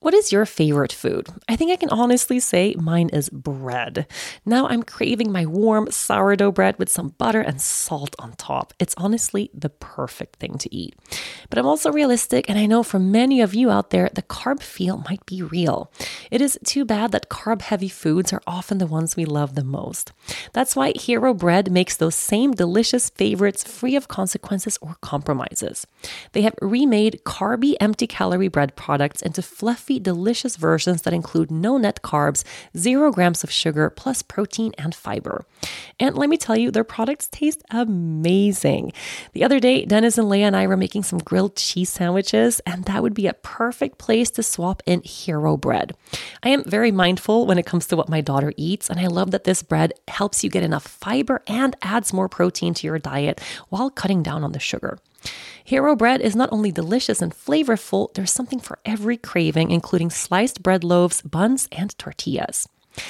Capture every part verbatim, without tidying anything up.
What is your favorite food? I think I can honestly say mine is bread. Now I'm craving my warm sourdough bread with some butter and salt on top. It's honestly the perfect thing to eat. But I'm also realistic, and I know for many of you out there, the carb feel might be real. It is too bad that carb-heavy foods are often the ones we love the most. That's why Hero Bread makes those same delicious favorites free of consequences or compromises. They have remade carby, empty-calorie bread products into fluffy, delicious versions that include no net carbs, zero grams of sugar, plus protein and fiber. And let me tell you, their products taste amazing. The other day, Dennis and Leah and I were making some grilled cheese sandwiches, and that would be a perfect place to swap in Hero Bread. I am very mindful when it comes to what my daughter eats, and I love that this bread helps you get enough fiber and adds more protein to your diet while cutting down on the sugar. Hero Bread is not only delicious and flavorful, there's something for every craving, including sliced bread loaves, buns, and tortillas.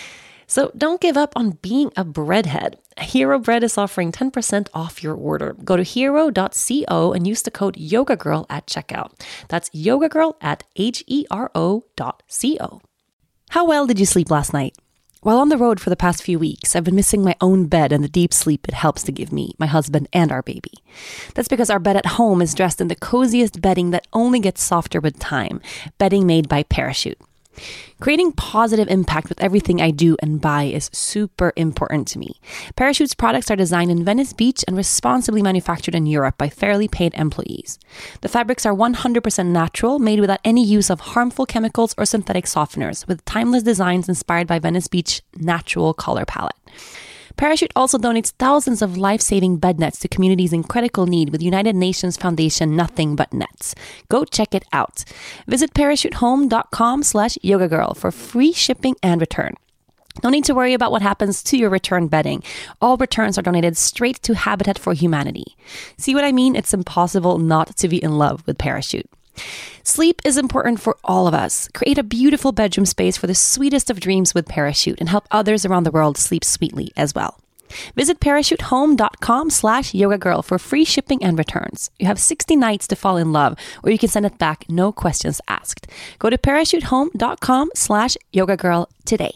So don't give up on being a breadhead. Hero Bread is offering ten percent off your order. Go to hero dot co and use the code YogaGirl at checkout. That's YogaGirl at H E R O dot C O. How well did you sleep last night? While on the road for the past few weeks, I've been missing my own bed and the deep sleep it helps to give me, my husband, and our baby. That's because our bed at home is dressed in the coziest bedding that only gets softer with time, bedding made by Parachute. Creating positive impact with everything I do and buy is super important to me. Parachute's products are designed in Venice Beach and responsibly manufactured in Europe by fairly paid employees. The fabrics are one hundred percent natural, made without any use of harmful chemicals or synthetic softeners, with timeless designs inspired by Venice Beach natural color palette. Parachute also donates thousands of life-saving bed nets to communities in critical need with United Nations Foundation Nothing But Nets. Go check it out. Visit parachutehome.com slash yogagirl for free shipping and return. No need to worry about what happens to your return bedding. All returns are donated straight to Habitat for Humanity. See what I mean? It's impossible not to be in love with Parachute. Sleep is important for all of us. Create a beautiful bedroom space for the sweetest of dreams with Parachute and help others around the world sleep sweetly as well. Visit parachutehome.com slash yogagirl for free shipping and returns. You have sixty nights to fall in love, or you can send it back, no questions asked. Go to parachutehome.com slash yogagirl today.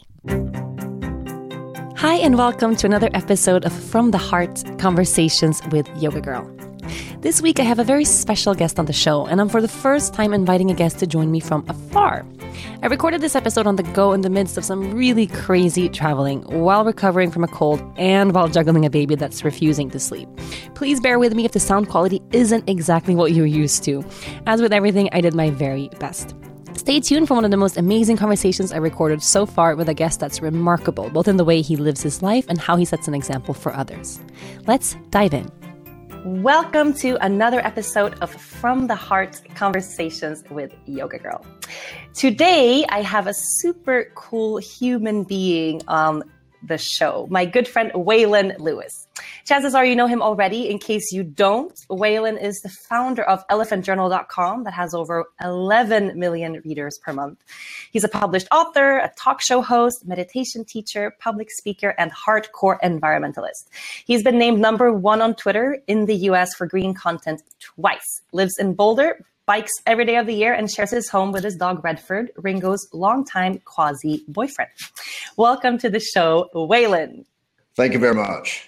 Hi, and welcome to another episode of From the Heart Conversations with Yoga Girl. This week, I have a very special guest on the show, and I'm for the first time inviting a guest to join me from afar. I recorded this episode on the go in the midst of some really crazy traveling, while recovering from a cold and while juggling a baby that's refusing to sleep. Please bear with me if the sound quality isn't exactly what you're used to. As with everything, I did my very best. Stay tuned for one of the most amazing conversations I recorded so far with a guest that's remarkable, both in the way he lives his life and how he sets an example for others. Let's dive in. Welcome to another episode of From the Heart Conversations with Yoga Girl. Today, I have a super cool human being on the show, my good friend Waylon Lewis. Chances are you know him already. In case you don't, Waylon is the founder of elephant journal dot com that has over eleven million readers per month. He's a published author, a talk show host, meditation teacher, public speaker, and hardcore environmentalist. He's been named number one on Twitter in the U S for green content twice, lives in Boulder, bikes every day of the year, and shares his home with his dog Redford, Ringo's longtime quasi-boyfriend. Welcome to the show, Waylon. Thank you very much.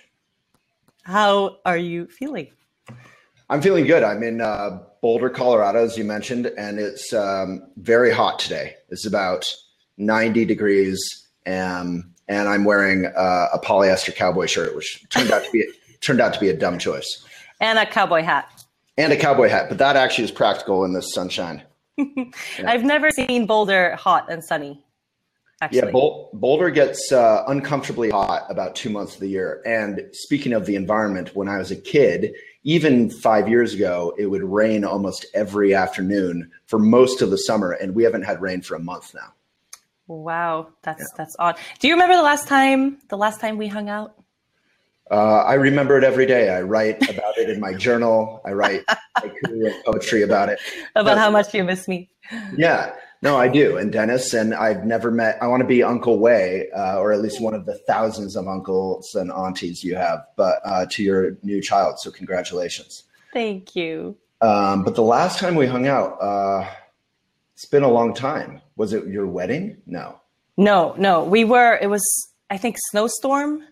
How are you feeling? I'm feeling good. I'm in uh, Boulder, Colorado, as you mentioned, and it's um, very hot today. It's about ninety degrees, um, and I'm wearing uh, a polyester cowboy shirt, which turned out to be turned out to be a dumb choice. And a cowboy hat. And a cowboy hat, but that actually is practical in this sunshine. Yeah. I've never seen Boulder hot and sunny. Actually. Yeah, Bol- Boulder gets uh, uncomfortably hot about two months of the year. And speaking of the environment, when I was a kid, even five years ago, it would rain almost every afternoon for most of the summer. And we haven't had rain for a month now. Wow, that's yeah. that's odd. Do you remember the last time the last time we hung out? Uh, I remember it every day. I write about it in my journal. I write haiku and poetry about it. About but, how much you miss me. Yeah. No, I do. And Dennis, and I've never met, I want to be Uncle Way, uh, or at least one of the thousands of uncles and aunties you have, but uh, to your new child. So congratulations. Thank you. Um, but the last time we hung out, uh, it's been a long time. Was it your wedding? No. No, no. We were, it was, I think, snowstorm,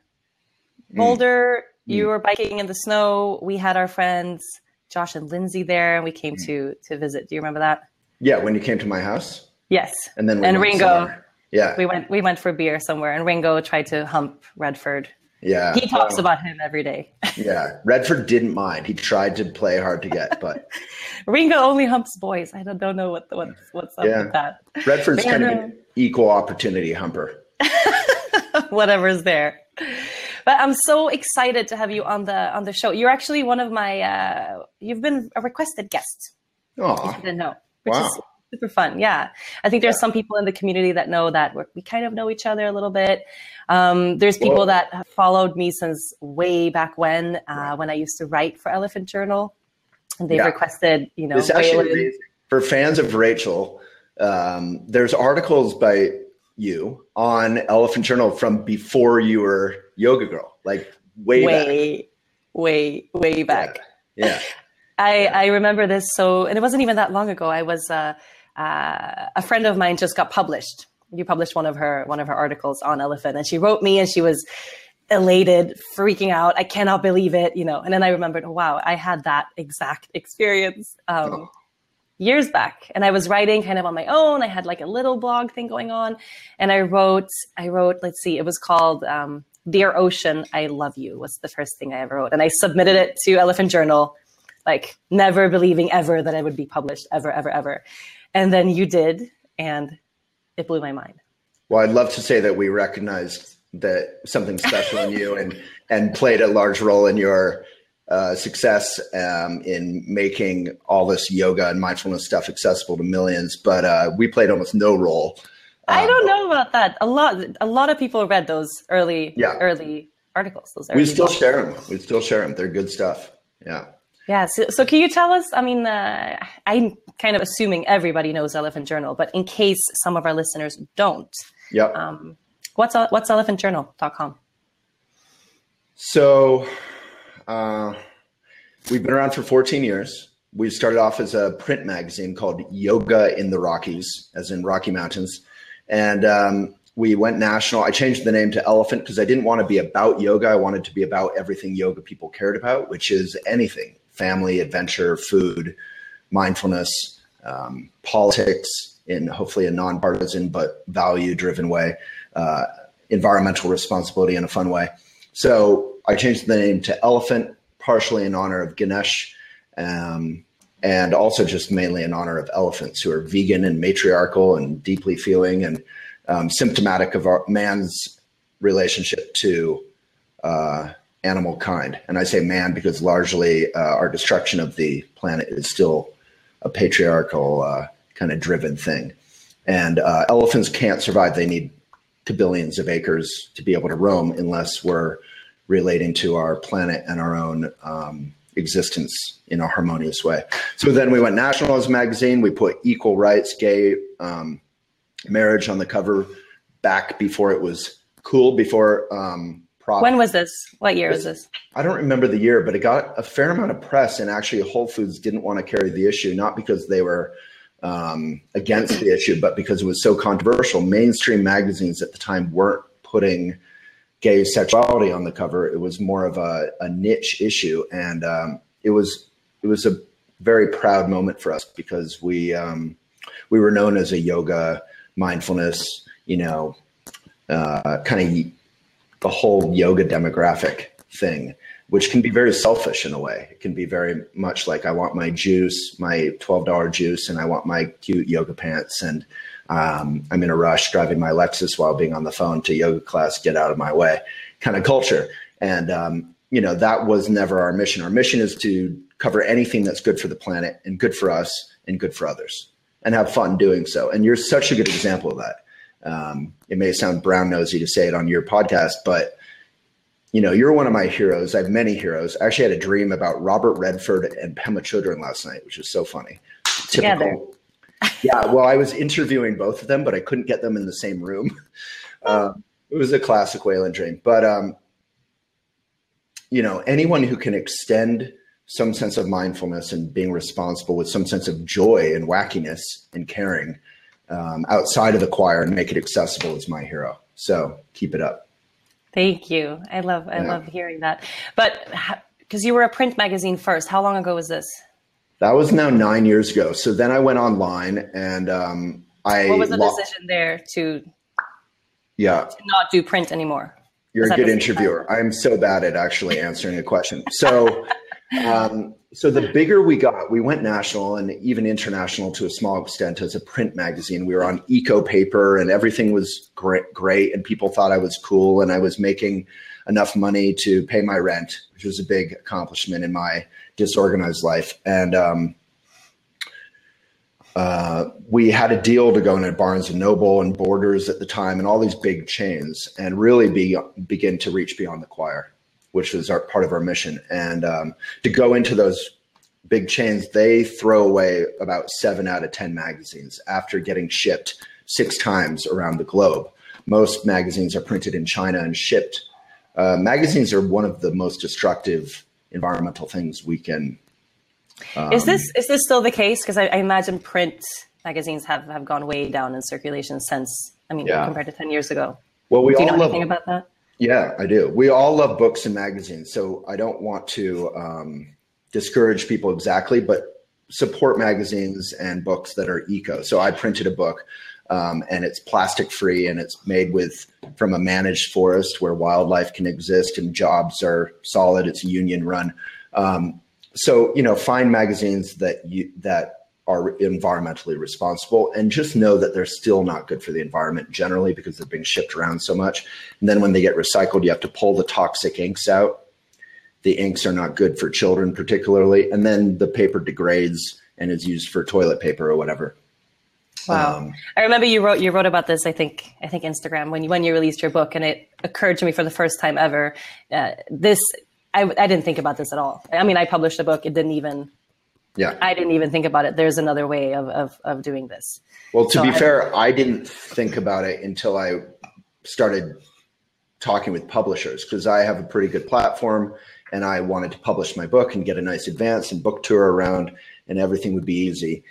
Boulder. Mm. You mm. were biking in the snow. We had our friends, Josh and Lindsay there, and we came mm. to to visit. Do you remember that? Yeah, when you came to my house? Yes. And then we and Ringo. Somewhere. Yeah. We went we went for beer somewhere, and Ringo tried to hump Redford. Yeah. He talks um, about him every day. Yeah. Redford didn't mind. He tried to play hard to get, but Ringo only humps boys. I don't, don't know what what what's up yeah. with that. Redford's kind of an equal opportunity humper. Whatever's there. But I'm so excited to have you on the on the show. You're actually one of my uh, you've been a requested guest. Oh. I didn't know. Which wow. is super fun. Yeah. I think there's yeah. some people in the community that know that we're, we kind of know each other a little bit. Um, there's people Whoa. that have followed me since way back when, uh, right. when I used to write for Elephant Journal. And they've yeah. requested, you know, it's actually for fans of Rachel, um, there's articles by you on Elephant Journal from before you were Yoga Girl, like way, way, back. way, way back. Yeah. yeah. I, I remember this. So, and it wasn't even that long ago. I was, uh, uh, a friend of mine just got published. You published one of her, one of her articles on Elephant, and she wrote me and she was elated, freaking out. I cannot believe it, you know? And then I remembered, oh, wow, I had that exact experience, um, oh. years back. And I was writing kind of on my own. I had like a little blog thing going on. And I wrote, I wrote, let's see, it was called, um, Dear Ocean, I Love You was the first thing I ever wrote. And I submitted it to Elephant Journal, like never believing ever that I would be published ever, ever, ever. And then you did, and it blew my mind. Well, I'd love to say that we recognized that something special in you and, and played a large role in your uh, success um, in making all this yoga and mindfulness stuff accessible to millions. But uh, we played almost no role. I don't know about that. A lot, a lot of people read those early, yeah. early articles. Those early we still books. share them. We still share them. They're good stuff. Yeah. Yeah. So, so can you tell us, I mean, uh, I'm kind of assuming everybody knows Elephant Journal, but in case some of our listeners don't, yep. um, what's, what's elephant journal dot com? So uh, we've been around for fourteen years. We started off as a print magazine called Yoga in the Rockies, as in Rocky Mountains. And um, we went national. I changed the name to Elephant because I didn't want to be about yoga. I wanted to be about everything yoga people cared about, which is anything: family, adventure, food, mindfulness, um, politics in hopefully a nonpartisan but value-driven way, uh, environmental responsibility in a fun way. So I changed the name to Elephant, partially in honor of Ganesh, um, and also just mainly in honor of elephants who are vegan and matriarchal and deeply feeling and um, symptomatic of our man's relationship to uh, animal kind. And I say man because largely uh, our destruction of the planet is still a patriarchal uh, kind of driven thing. And uh, elephants can't survive. They need billions of acres to be able to roam unless we're relating to our planet and our own um, existence in a harmonious way. So then we went national as a magazine. We put equal rights, gay um, marriage on the cover back before it was cool, before um, prop. When was this? What year was this? I don't remember the year, but it got a fair amount of press, and actually Whole Foods didn't want to carry the issue, not because they were um, against the issue, but because it was so controversial. Mainstream magazines at the time weren't putting gay sexuality on the cover. It was more of a, a niche issue. And um, it was it was a very proud moment for us because we um, we were known as a yoga, mindfulness, you know, uh, kind of the whole yoga demographic thing, which can be very selfish in a way. It can be very much like, I want my juice, my twelve dollar juice, and I want my cute yoga pants. And um, I'm in a rush driving my Lexus while being on the phone to yoga class, get out of my way kind of culture. And, um, you know, that was never our mission. Our mission is to cover anything that's good for the planet and good for us and good for others and have fun doing so. And you're such a good example of that. Um, it may sound brown nosy to say it on your podcast, but you know, you're one of my heroes. I have many heroes. I actually had a dream about Robert Redford and Pema Chodron last night, which is so funny. Together. Typical. Yeah, well, I was interviewing both of them, but I couldn't get them in the same room. Uh, it was a classic Wayland dream. But, um, you know, anyone who can extend some sense of mindfulness and being responsible with some sense of joy and wackiness and caring um, outside of the choir and make it accessible is my hero. So keep it up. Thank you. I love, I Yeah. love hearing that. But because you were a print magazine first, how long ago was this? That was now nine years ago. So then I went online and um, I. What was the lo- decision there to, Yeah. to not do print anymore? You're Was a that good the same interviewer. I'm so bad at actually answering a question. So, um, so the bigger we got, we went national and even international to a small extent as a print magazine. We were on Eco Paper and everything was great, great. And people thought I was cool and I was making enough money to pay my rent, which was a big accomplishment in my disorganized life. And, um, Uh, we had a deal to go into Barnes and Noble and Borders at the time and all these big chains and really be, begin to reach beyond the choir, which was our part of our mission. And um, to go into those big chains, they throw away about seven out of ten magazines after getting shipped six times around the globe. Most magazines are printed in China and shipped. Uh, magazines are one of the most destructive environmental things we can Um, Is this is this still the case? Because I, I imagine print magazines have, have gone way down in circulation since, I mean, Yeah. compared to ten years ago. Well, we do you all know love, anything about that? Yeah, I do. We all love books and magazines. So I don't want to um, discourage people exactly, but support magazines and books that are eco. So I printed a book um, and it's plastic free and it's made with from a managed forest where wildlife can exist and jobs are solid. It's union run. Um, So, you know, find magazines that you, that are environmentally responsible and just know that they're still not good for the environment generally because they're being shipped around so much. And then when they get recycled, you have to pull the toxic inks out. The inks are not good for children particularly. And then the paper degrades and is used for toilet paper or whatever. Wow. Um, I remember you wrote, you wrote about this, I think, I think Instagram when you, when you released your book, and it occurred to me for the first time ever, uh, this, I, I didn't think about this at all. I mean, I published a book. It didn't even, yeah, I didn't even think about it. There's another way of, of, of doing this. Well, to so be I, fair, I didn't think about it until I started talking with publishers because I have a pretty good platform and I wanted to publish my book and get a nice advance and book tour around and everything would be easy.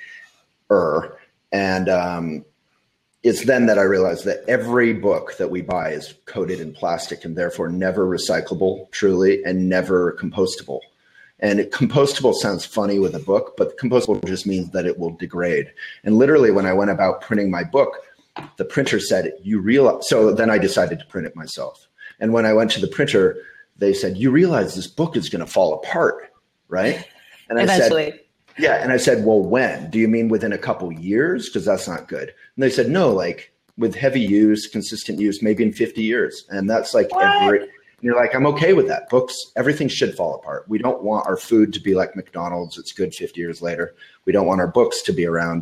Er, and, um, it's then that I realized that every book that we buy is coated in plastic and therefore never recyclable, truly, and never compostable. And it, compostable sounds funny with a book, but compostable just means that it will degrade. And literally when I went about printing my book, the printer said, you realize, so then I decided to print it myself. And when I went to the printer, they said, you realize this book is going to fall apart, right? And I Eventually. said, yeah. And I said, well, when? Do you mean within a couple years? Because that's not good. And they said, no, like with heavy use, consistent use, maybe in fifty years. And that's like what? every, and you're like, I'm okay with that. Books, everything should fall apart. We don't want our food to be like McDonald's. It's good fifty years later. We don't want our books to be around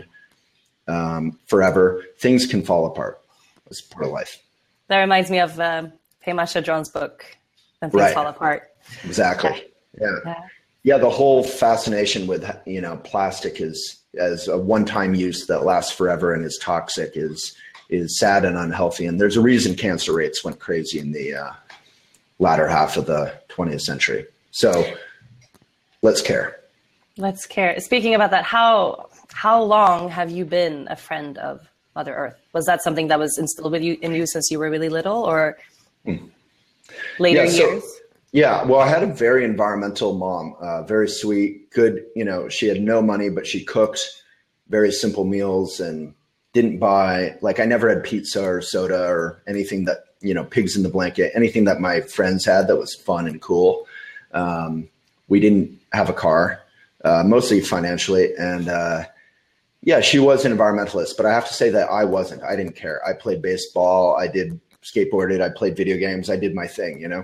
um, forever. Things can fall apart. It's part of life. That reminds me of um, Pema Chodron's book, When Things Right. Fall Apart. Exactly. Yeah. Yeah. Yeah. The whole fascination with, you know, plastic is as a one-time use that lasts forever and is toxic is, is sad and unhealthy. And there's a reason cancer rates went crazy in the uh, latter half of the twentieth century. So let's care. Let's care. Speaking about that, how, how long have you been a friend of Mother Earth? Was that something that was instilled with you in you since you were really little, or mm. later yeah, so, years? Yeah, well, I had a very environmental mom, uh, very sweet, good. You know, she had no money, but she cooked very simple meals and didn't buy, like I never had pizza or soda or anything that, you know, pigs in the blanket, anything that my friends had that was fun and cool. Um, we didn't have a car, uh, mostly financially. And uh, yeah, she was an environmentalist, but I have to say that I wasn't. I didn't care. I played baseball. I did skateboarded. I played video games. I did my thing, you know.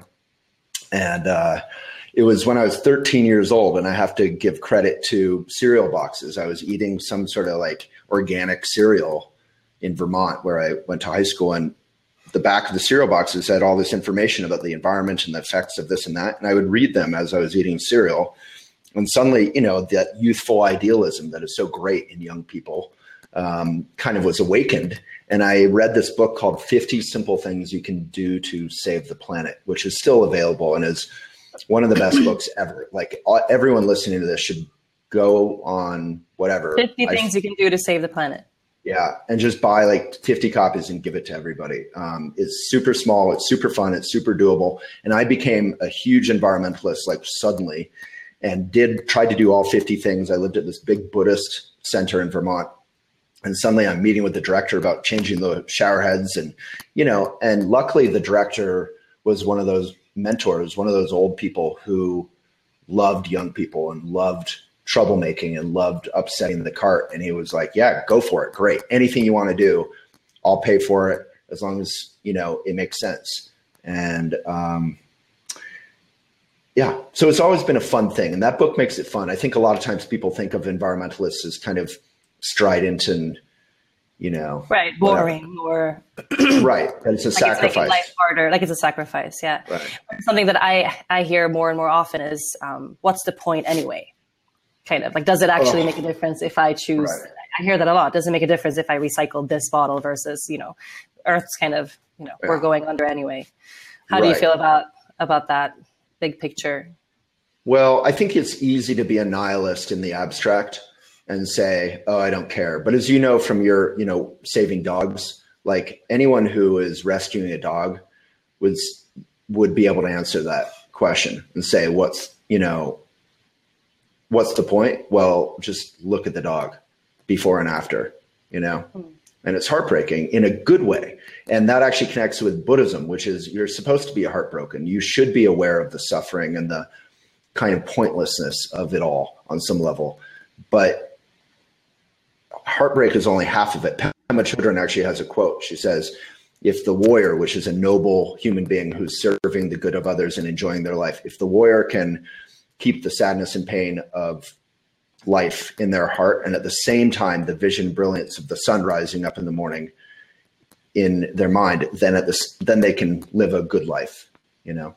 And uh, it was when I was thirteen years old, and I have to give credit to cereal boxes. I was eating some sort of like organic cereal in Vermont where I went to high school, and the back of the cereal boxes had all this information about the environment and the effects of this and that. And I would read them as I was eating cereal. And suddenly, you know, that youthful idealism that is so great in young people um, kind of was awakened. And I read this book called fifty Simple Things You Can Do to Save the Planet, which is still available and is one of the best books ever. Like everyone listening to this should go on whatever. fifty things I, you can do to save the planet. Yeah, and just buy like fifty copies and give it to everybody. Um, it's super small, it's super fun, it's super doable. And I became a huge environmentalist like suddenly, and did try to do all fifty things. I lived at this big Buddhist center in Vermont, and suddenly I'm meeting with the director about changing the shower heads, and you know, and luckily the director was one of those mentors, one of those old people who loved young people and loved troublemaking and loved upsetting the cart. And he was like, yeah, go for it. Great. Anything you want to do, I'll pay for it as long as, you know, it makes sense. And, um, yeah, so it's always been a fun thing. And that book makes it fun. I think a lot of times people think of environmentalists as kind of strident and, you know, right. Boring or right. And it's a like sacrifice. It's making life harder. Like it's a sacrifice. Yeah. Right. Something that I, I hear more and more often is, um, what's the point anyway? Kind of like, does it actually oh, make a difference if I choose? Right. I hear that a lot. Does it make a difference if I recycle this bottle versus, you know, Earth's kind of, you know, yeah. we're going under anyway. How right. do you feel about, about that big picture? Well, I think it's easy to be a nihilist in the abstract and say, oh, I don't care. But as you know, from your, you know, saving dogs, like anyone who is rescuing a dog would, would be able to answer that question and say, what's, you know, what's the point? Well, just look at the dog before and after, you know, mm. and it's heartbreaking in a good way. And that actually connects with Buddhism, which is you're supposed to be heartbroken. You should be aware of the suffering and the kind of pointlessness of it all on some level. But heartbreak is only half of it. Pema Chodron actually has a quote. She says, if the warrior, which is a noble human being who's serving the good of others and enjoying their life, if the warrior can keep the sadness and pain of life in their heart, and at the same time, the vision and brilliance of the sun rising up in the morning in their mind, then at this, then they can live a good life, you know?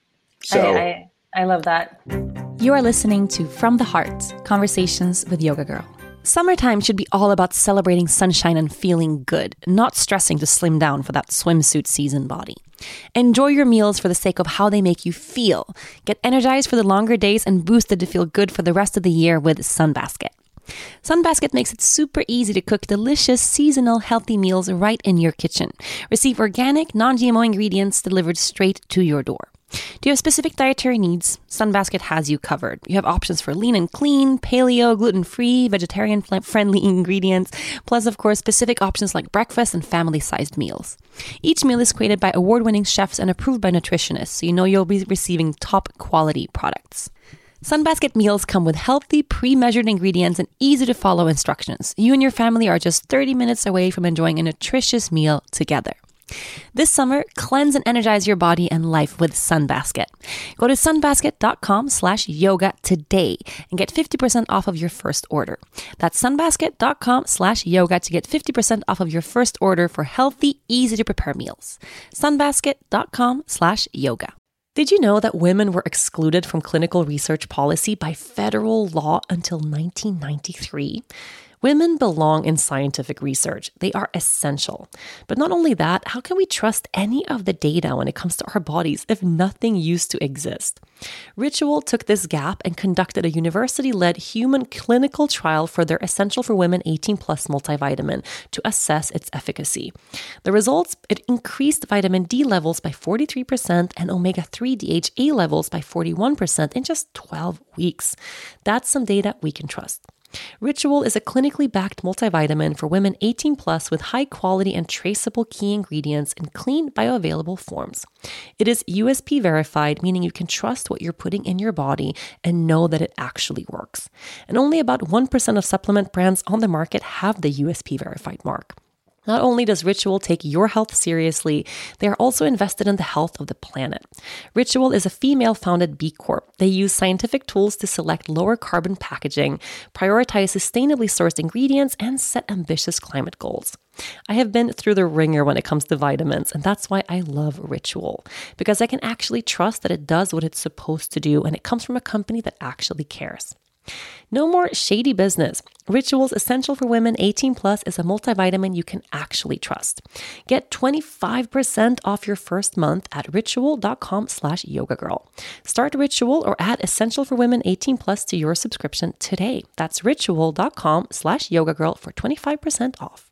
So I, I, I love that. You are listening to From the Heart, Conversations with Yoga Girl. Summertime should be all about celebrating sunshine and feeling good, not stressing to slim down for that swimsuit season body. Enjoy your meals for the sake of how they make you feel. Get energized for the longer days and boosted to feel good for the rest of the year with Sunbasket. Sunbasket makes it super easy to cook delicious, seasonal, healthy meals right in your kitchen. Receive organic, non-G M O ingredients delivered straight to your door. Do you have specific dietary needs? Sunbasket has you covered. You have options for lean and clean, paleo, gluten-free, vegetarian-friendly ingredients, plus, of course, specific options like breakfast and family-sized meals. Each meal is created by award-winning chefs and approved by nutritionists, so you know you'll be receiving top-quality products. Sunbasket meals come with healthy, pre-measured ingredients and easy-to-follow instructions. You and your family are just thirty minutes away from enjoying a nutritious meal together. This summer, cleanse and energize your body and life with Sunbasket. Go to sunbasket.com slash yoga today and get fifty percent off of your first order. That's sunbasket.com slash yoga to get fifty percent off of your first order for healthy, easy to prepare meals. Sunbasket.com slash yoga. Did you know that women were excluded from clinical research policy by federal law until nineteen ninety-three? Women belong in scientific research. They are essential. But not only that, how can we trust any of the data when it comes to our bodies if nothing used to exist? Ritual took this gap and conducted a university-led human clinical trial for their Essential for Women eighteen plus multivitamin to assess its efficacy. The results, it increased vitamin D levels by forty-three percent and omega three D H A levels by forty-one percent in just twelve weeks. That's some data we can trust. Ritual is a clinically backed multivitamin for women eighteen plus with high quality and traceable key ingredients in clean, bioavailable forms. It is U S P verified, meaning you can trust what you're putting in your body and know that it actually works. And only about one percent of supplement brands on the market have the U S P verified mark. Not only does Ritual take your health seriously, they are also invested in the health of the planet. Ritual is a female-founded B Corp. They use scientific tools to select lower carbon packaging, prioritize sustainably sourced ingredients, and set ambitious climate goals. I have been through the ringer when it comes to vitamins, and that's why I love Ritual, because I can actually trust that it does what it's supposed to do, and it comes from a company that actually cares. No more shady business. Ritual's Essential for Women eighteen plus is a multivitamin you can actually trust. Get twenty-five percent off your first month at ritual.com slash yoga girl. Start Ritual or add Essential for Women eighteen plus to your subscription today. That's ritual.com slash yoga girl for twenty-five percent off.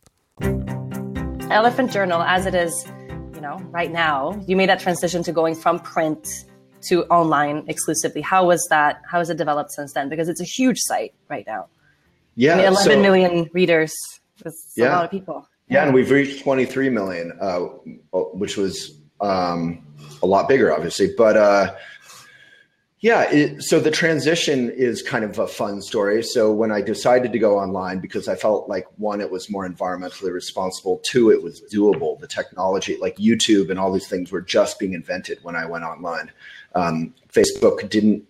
Elephant Journal, as it is, you know, right now, you made that transition to going from print to online exclusively. How was that? How has it developed since then? Because it's a huge site right now. Yeah, I mean, eleven so, million readers. That's yeah. a lot of people. Yeah, and we've reached twenty-three million, uh, which was um, a lot bigger, obviously. But uh, yeah, it, so the transition is kind of a fun story. So when I decided to go online, because I felt like, one, it was more environmentally responsible. Two, it was doable. The technology, like YouTube and all these things, were just being invented when I went online. Um, Facebook didn't,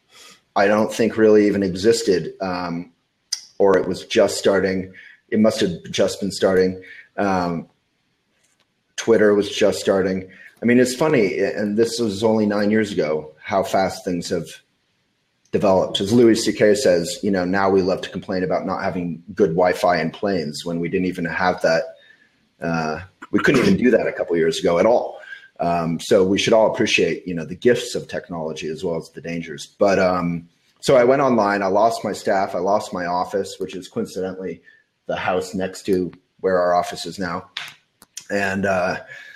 I don't think, really even existed, um, or it was just starting. It must have just been starting. Um, Twitter was just starting. I mean, it's funny, and this was only nine years ago, how fast things have developed. As Louis C K says, you know, now we love to complain about not having good Wi-Fi in planes when we didn't even have that. Uh, we couldn't even do that a couple of years ago at all. Um, so we should all appreciate, you know, the gifts of technology as well as the dangers. But um, so I went online. I lost my staff. I lost my office, which is coincidentally the house next to where our office is now. And uh,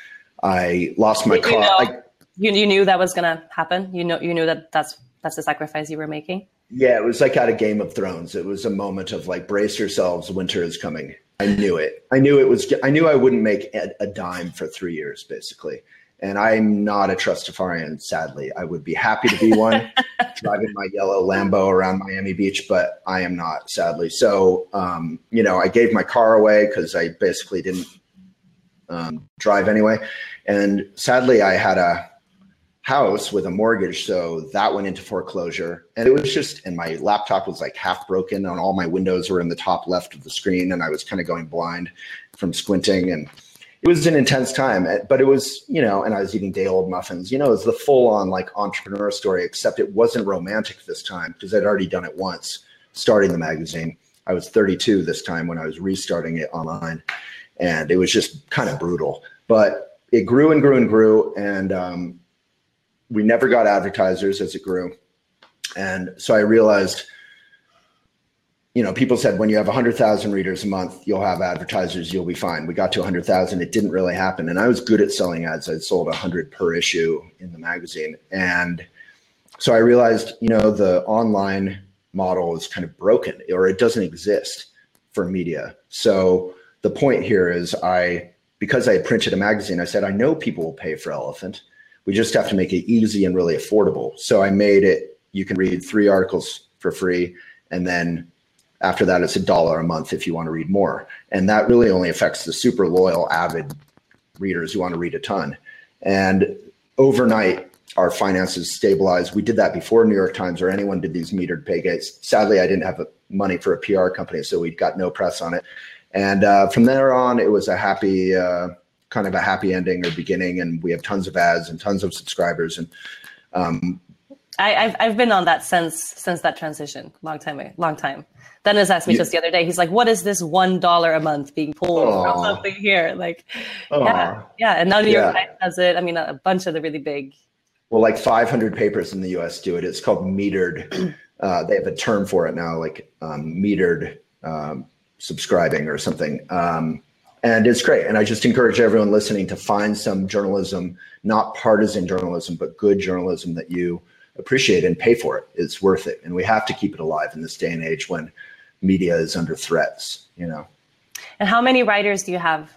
I lost my you car. Know, I, you, you knew that was going to happen. You know, you knew that that's, that's the sacrifice you were making. Yeah, it was like out of Game of Thrones. It was a moment of like, brace yourselves, winter is coming. I knew it. I knew it was, I knew I wouldn't make a, a dime for three years, basically. And I'm not a Trustafarian, sadly. I would be happy to be one, driving my yellow Lambo around Miami Beach, but I am not, sadly. So, um, you know, I gave my car away because I basically didn't um, drive anyway. And sadly, I had a house with a mortgage, so that went into foreclosure. And it was just, and my laptop was like half broken, and all my windows were in the top left of the screen, and I was kind of going blind from squinting. And it was an intense time, but it was, you know, and I was eating day old muffins, you know, it was the full on like entrepreneur story, except it wasn't romantic this time because I'd already done it once starting the magazine. I was thirty-two this time when I was restarting it online, and it was just kind of brutal, but it grew and grew and grew. And, um, we never got advertisers as it grew. And so I realized, you know, people said, when you have one hundred thousand readers a month, you'll have advertisers, you'll be fine. We got to one hundred thousand. It didn't really happen. And I was good at selling ads. I'd sold one hundred per issue in the magazine. And so I realized, you know, the online model is kind of broken, or it doesn't exist for media. So the point here is I, because I had printed a magazine, I said, I know people will pay for Elephant. We just have to make it easy and really affordable. So I made it, you can read three articles for free. And then after that, it's a dollar a month if you want to read more. And that really only affects the super loyal, avid readers who want to read a ton. And overnight, our finances stabilized. We did that before New York Times or anyone did these metered pay gates. Sadly, I didn't have money for a P R company, so we got no press on it. And uh, from there on, it was a happy, uh, kind of a happy ending or beginning, and we have tons of ads and tons of subscribers. And um, I, I've I've been on that since since that transition, long time, long time. Dennis asked me you, just the other day. He's like, "What is this one dollar a month being pulled Aww. from something here?" Like, Aww. yeah, yeah. And now New York Yeah. Times does it. I mean, a, a bunch of the really big. Well, like five hundred papers in the U S do it. It's called metered. Uh, they have a term for it now, like um, metered um, subscribing or something. Um, And it's great. And I just encourage everyone listening to find some journalism, not partisan journalism, but good journalism that you appreciate and pay for it. It's worth it. And we have to keep it alive in this day and age when media is under threats, you know. And how many writers do you have?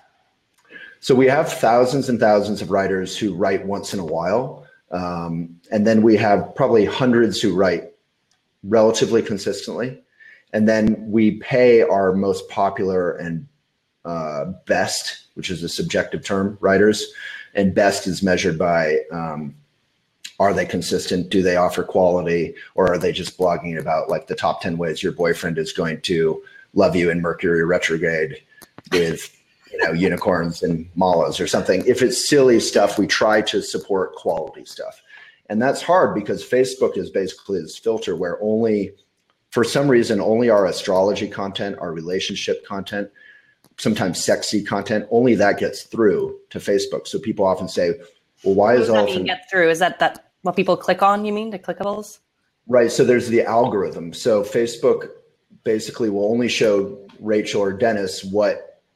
So we have thousands and thousands of writers who write once in a while. Um, and then we have probably hundreds who write relatively consistently. And then we pay our most popular and uh, best, which is a subjective term, writers. And best is measured by, um, are they consistent? Do they offer quality? Or are they just blogging about like the top ten ways your boyfriend is going to love you in Mercury retrograde with, you know, unicorns and malas or something? If it's silly stuff, we try to support quality stuff. And that's hard because Facebook is basically this filter where only, for some reason, only our astrology content, our relationship content, sometimes sexy content, only that gets through to Facebook. So people often say, well, why is that Elephant get through? Is that, that what people click on, you mean, the clickables? Right. So there's the algorithm. So Facebook basically will only show Rachel or Dennis what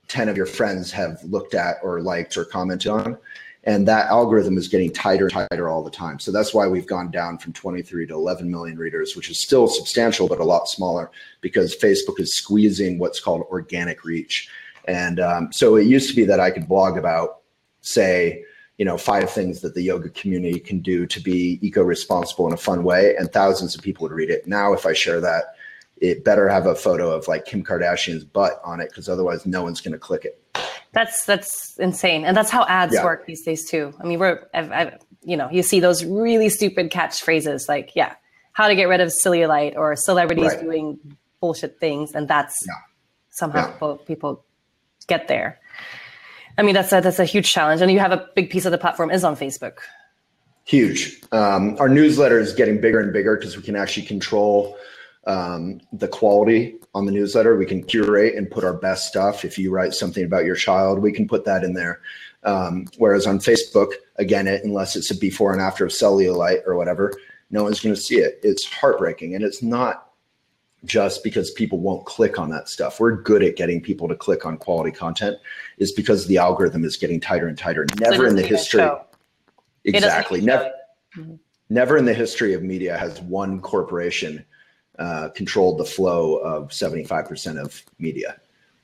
ten of your friends have looked at or liked or commented on. And that algorithm is getting tighter and tighter all the time. So that's why we've gone down from twenty-three to eleven million readers, which is still substantial, but a lot smaller, because Facebook is squeezing what's called organic reach. And um, so it used to be that I could blog about, say, you know, five things that the yoga community can do to be eco-responsible in a fun way, and thousands of people would read it. Now, if I share that, it better have a photo of like Kim Kardashian's butt on it, because otherwise no one's going to click it. That's that's insane, and that's how ads yeah. work these days too. I mean, we're I've, I've, you know, you see those really stupid catchphrases like, yeah, how to get rid of cellulite, or celebrities right. doing bullshit things, and that's yeah. somehow yeah. people, people get there. I mean, that's a, that's a huge challenge, and you have a big piece of the platform is on Facebook. Huge. Um, our newsletter is getting bigger and bigger because we can actually control um, the quality on the newsletter. We can curate and put our best stuff. If you write something about your child, we can put that in there. Um, whereas on Facebook, again, it, unless it's a before and after of cellulite or whatever, no one's going to see it. It's heartbreaking. And it's not just because people won't click on that stuff. We're good at getting people to click on quality content. It's because the algorithm is getting tighter and tighter. Never in the history. Exactly. Never, mm-hmm. never in the history of media has one corporation uh, controlled the flow of seventy-five percent of media.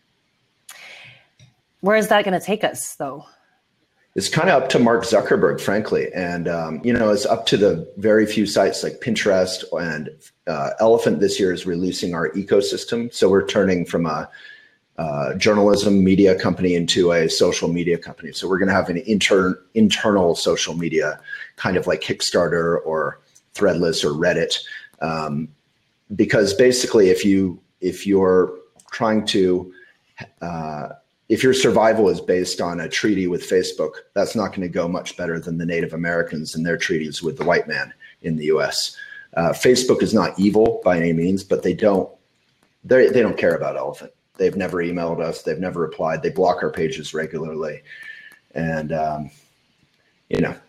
Where is that going to take us, though? It's kind of up to Mark Zuckerberg, frankly. And, um, you know, it's up to the very few sites like Pinterest, and uh, Elephant this year is releasing our ecosystem. So we're turning from a uh, journalism media company into a social media company. So we're going to have an intern internal social media, kind of like Kickstarter or Threadless or Reddit. Um, because basically, if you if you're trying to uh, if your survival is based on a treaty with Facebook, that's not going to go much better than the Native Americans and their treaties with the white man in the U S. Uh, Facebook is not evil by any means, but they don't they they don't care about Elephant. They've never emailed us. They've never replied. They block our pages regularly, and um, you know,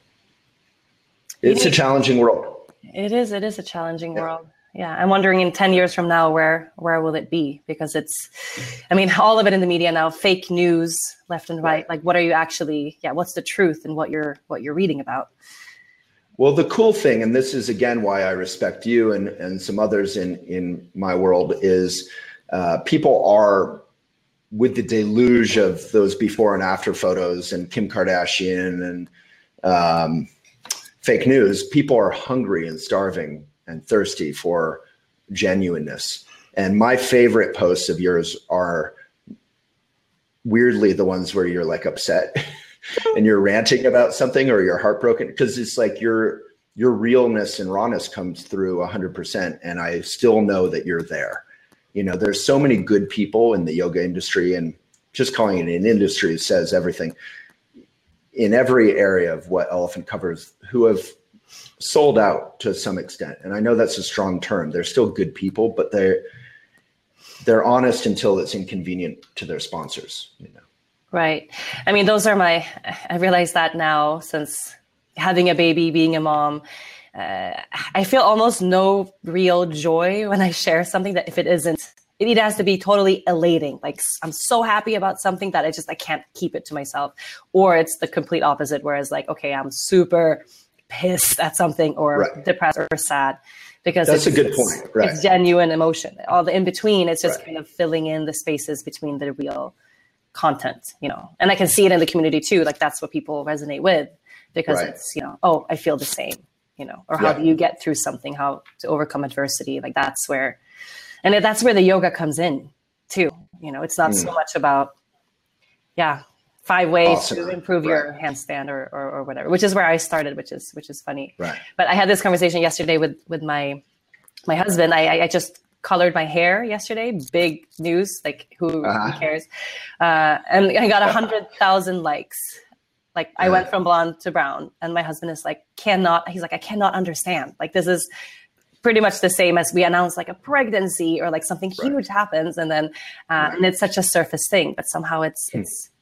it's a challenging world. It is. It is a challenging yeah. world. Yeah, I'm wondering in ten years from now, where where will it be? Because it's, I mean, all of it in the media now, fake news left and right. Like, what are you actually, yeah, what's the truth in what you're what you're reading about? Well, the cool thing, and this is again why I respect you and, and some others in, in my world, is uh, people are, with the deluge of those before and after photos and Kim Kardashian and um, fake news, people are hungry and starving and thirsty for genuineness. And my favorite posts of yours are weirdly the ones where you're like upset and you're ranting about something or you're heartbroken, because it's like your your realness and rawness comes through one hundred percent. And I still know that you're there. You know, there's so many good people in the yoga industry, and just calling it an industry says everything, in every area of what Elephant covers, who have sold out to some extent. And I know that's a strong term. They're still good people, but they're, they're honest until it's inconvenient to their sponsors, you know? Right. I mean, those are my, I realize that now, since having a baby, being a mom, uh, I feel almost no real joy when I share something that if it isn't, it either has to be totally elating. Like, I'm so happy about something that I just, I can't keep it to myself, or it's the complete opposite. Whereas like, okay, I'm super pissed at something, or right. depressed or sad, because that's it's, a good point. It's, right. it's genuine emotion. All the in between, it's just right. kind of filling in the spaces between the real content, you know. And I can see it in the community too. Like, that's what people resonate with, because right. it's, you know, oh, I feel the same, you know, or how yeah. do you get through something, how to overcome adversity? Like, that's where, and that's where the yoga comes in too. You know, it's not mm. so much about, yeah, five ways awesome. to improve right. your handstand or, or or whatever, which is where I started, which is which is funny. Right. But I had this conversation yesterday with with my my husband. I I just colored my hair yesterday. Big news, like who, uh-huh. who cares? Uh, and I got a hundred thousand likes. Like, I uh-huh. went from blonde to brown, and my husband is like, cannot. He's like, I cannot understand. Like, this is pretty much the same as we announce like a pregnancy or like something right. huge happens, and then uh, right. and it's such a surface thing, but somehow it's hmm. it's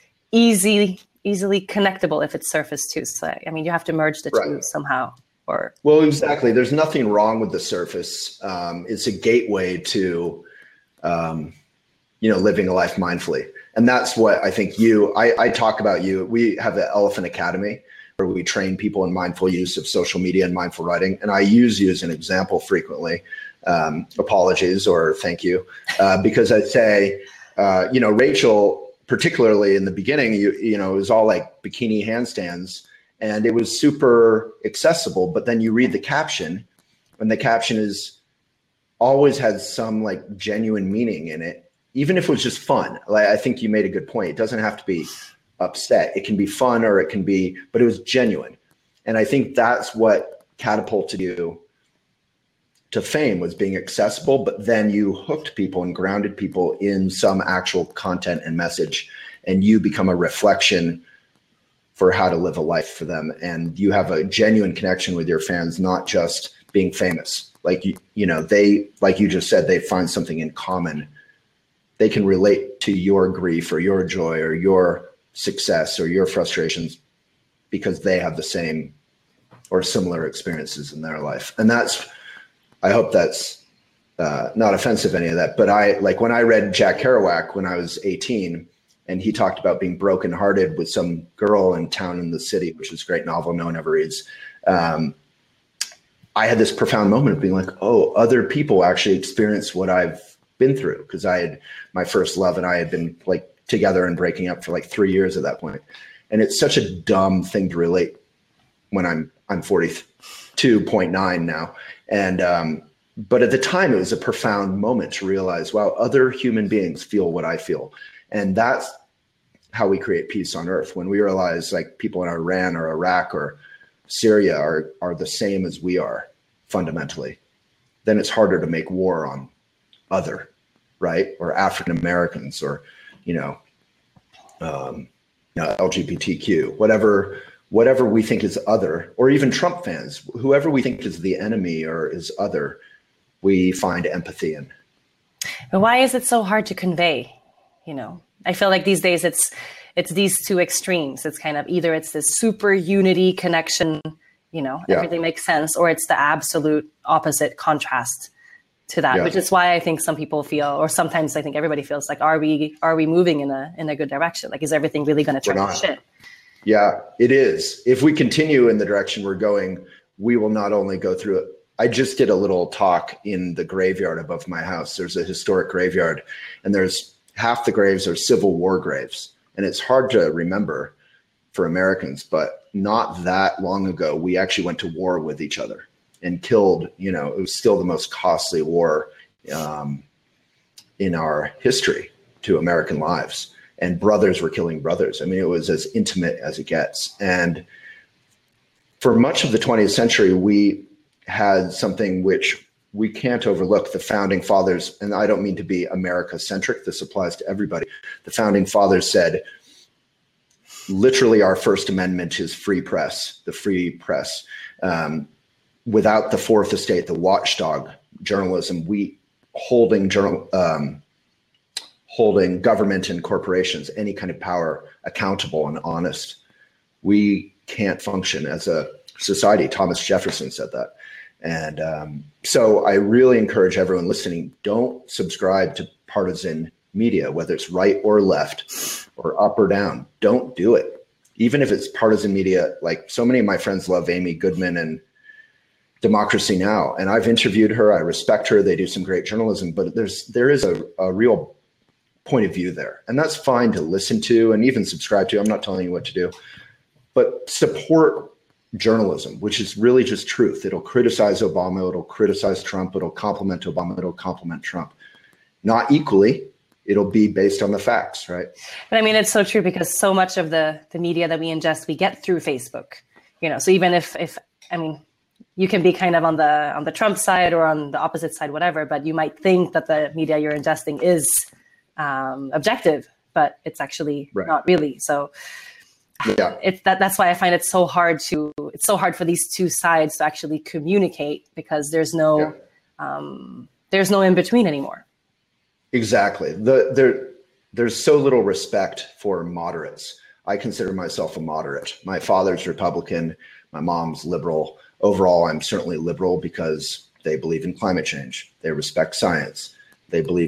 easy, easily connectable if it's surface too. So, I mean, you have to merge the right. two somehow. Or well, exactly. There's nothing wrong with the surface. Um, it's a gateway to, um, you know, living a life mindfully. And that's what I think you, I, I talk about you. We have the Elephant Academy where we train people in mindful use of social media and mindful writing. And I use you as an example frequently. Um, apologies or thank you. Uh, because I say, uh, you know, Rachel, particularly in the beginning, you, you know, it was all like bikini handstands and it was super accessible. But then you read the caption and the caption is always has some like genuine meaning in it. Even if it was just fun, like I think you made a good point. It doesn't have to be upset. It can be fun or it can be, but it was genuine. And I think that's what catapulted you to fame, was being accessible, but then you hooked people and grounded people in some actual content and message, and you become a reflection for how to live a life for them. And you have a genuine connection with your fans, not just being famous. Like, you, you know, they, like you just said, they find something in common. They can relate to your grief or your joy or your success or your frustrations because they have the same or similar experiences in their life. And that's, I hope that's uh, not offensive, any of that. But I, like when I read Jack Kerouac when I was eighteen, and he talked about being brokenhearted with some girl in Town in the City, which is a great novel no one ever reads. Um, I had this profound moment of being like, oh, other people actually experience what I've been through, because I had my first love and I had been like together and breaking up for like three years at that point. And it's such a dumb thing to relate when I'm I'm forty-two point nine now. And um, but at the time it was a profound moment to realize, wow, other human beings feel what I feel. And that's how we create peace on earth. When we realize like people in Iran or Iraq or Syria are are the same as we are fundamentally, then it's harder to make war on other, right? Or African Americans, or, you know, um, you know, L G B T Q, whatever, whatever we think is other, or even Trump fans, whoever we think is the enemy or is other, we find empathy in. But why is it so hard to convey? You know, I feel like these days it's it's these two extremes. It's kind of either it's this super unity connection, you know, yeah. everything makes sense, or it's the absolute opposite contrast to that, yeah. which is why I think some people feel, or sometimes I think everybody feels like, are we are we moving in a in a good direction? Like, is everything really going to turn to shit? Yeah, it is. If we continue in the direction we're going, we will not only go through it. I just did a little talk in the graveyard above my house. There's a historic graveyard, and there's half the graves are Civil War graves. And it's hard to remember for Americans, but not that long ago, we actually went to war with each other and killed, you know, it was still the most costly war um, in our history to American lives. And brothers were killing brothers. I mean, it was as intimate as it gets. And for much of the twentieth century, we had something which we can't overlook. The founding fathers, and I don't mean to be America-centric, this applies to everybody. The founding fathers said, literally, our First Amendment is free press, the free press. Um, without the Fourth Estate, the watchdog journalism, we holding journal, um, holding government and corporations, any kind of power, accountable and honest, we can't function as a society. Thomas Jefferson said that. And um, so I really encourage everyone listening, don't subscribe to partisan media, whether it's right or left or up or down. Don't do it. Even if it's partisan media, like so many of my friends love Amy Goodman and Democracy Now! And I've interviewed her. I respect her. They do some great journalism, but there's there is a, a real point of view there. And that's fine to listen to and even subscribe to. I'm not telling you what to do, but support journalism, which is really just truth. It'll criticize Obama. It'll criticize Trump. It'll compliment Obama. It'll compliment Trump. Not equally. It'll be based on the facts, right? But I mean, it's so true because so much of the, the media that we ingest, we get through Facebook, you know, so even if, if, I mean, you can be kind of on the, on the Trump side or on the opposite side, whatever, but you might think that the media you're ingesting is um, objective, but it's actually right. not really. So yeah, it's that, that's why I find it so hard to, it's so hard for these two sides to actually communicate because there's no, yeah. um, there's no in between anymore. Exactly. The, there, there's so little respect for moderates. I consider myself a moderate. My father's Republican. My mom's liberal. Overall, I'm certainly liberal because they believe in climate change. They respect science. They believe in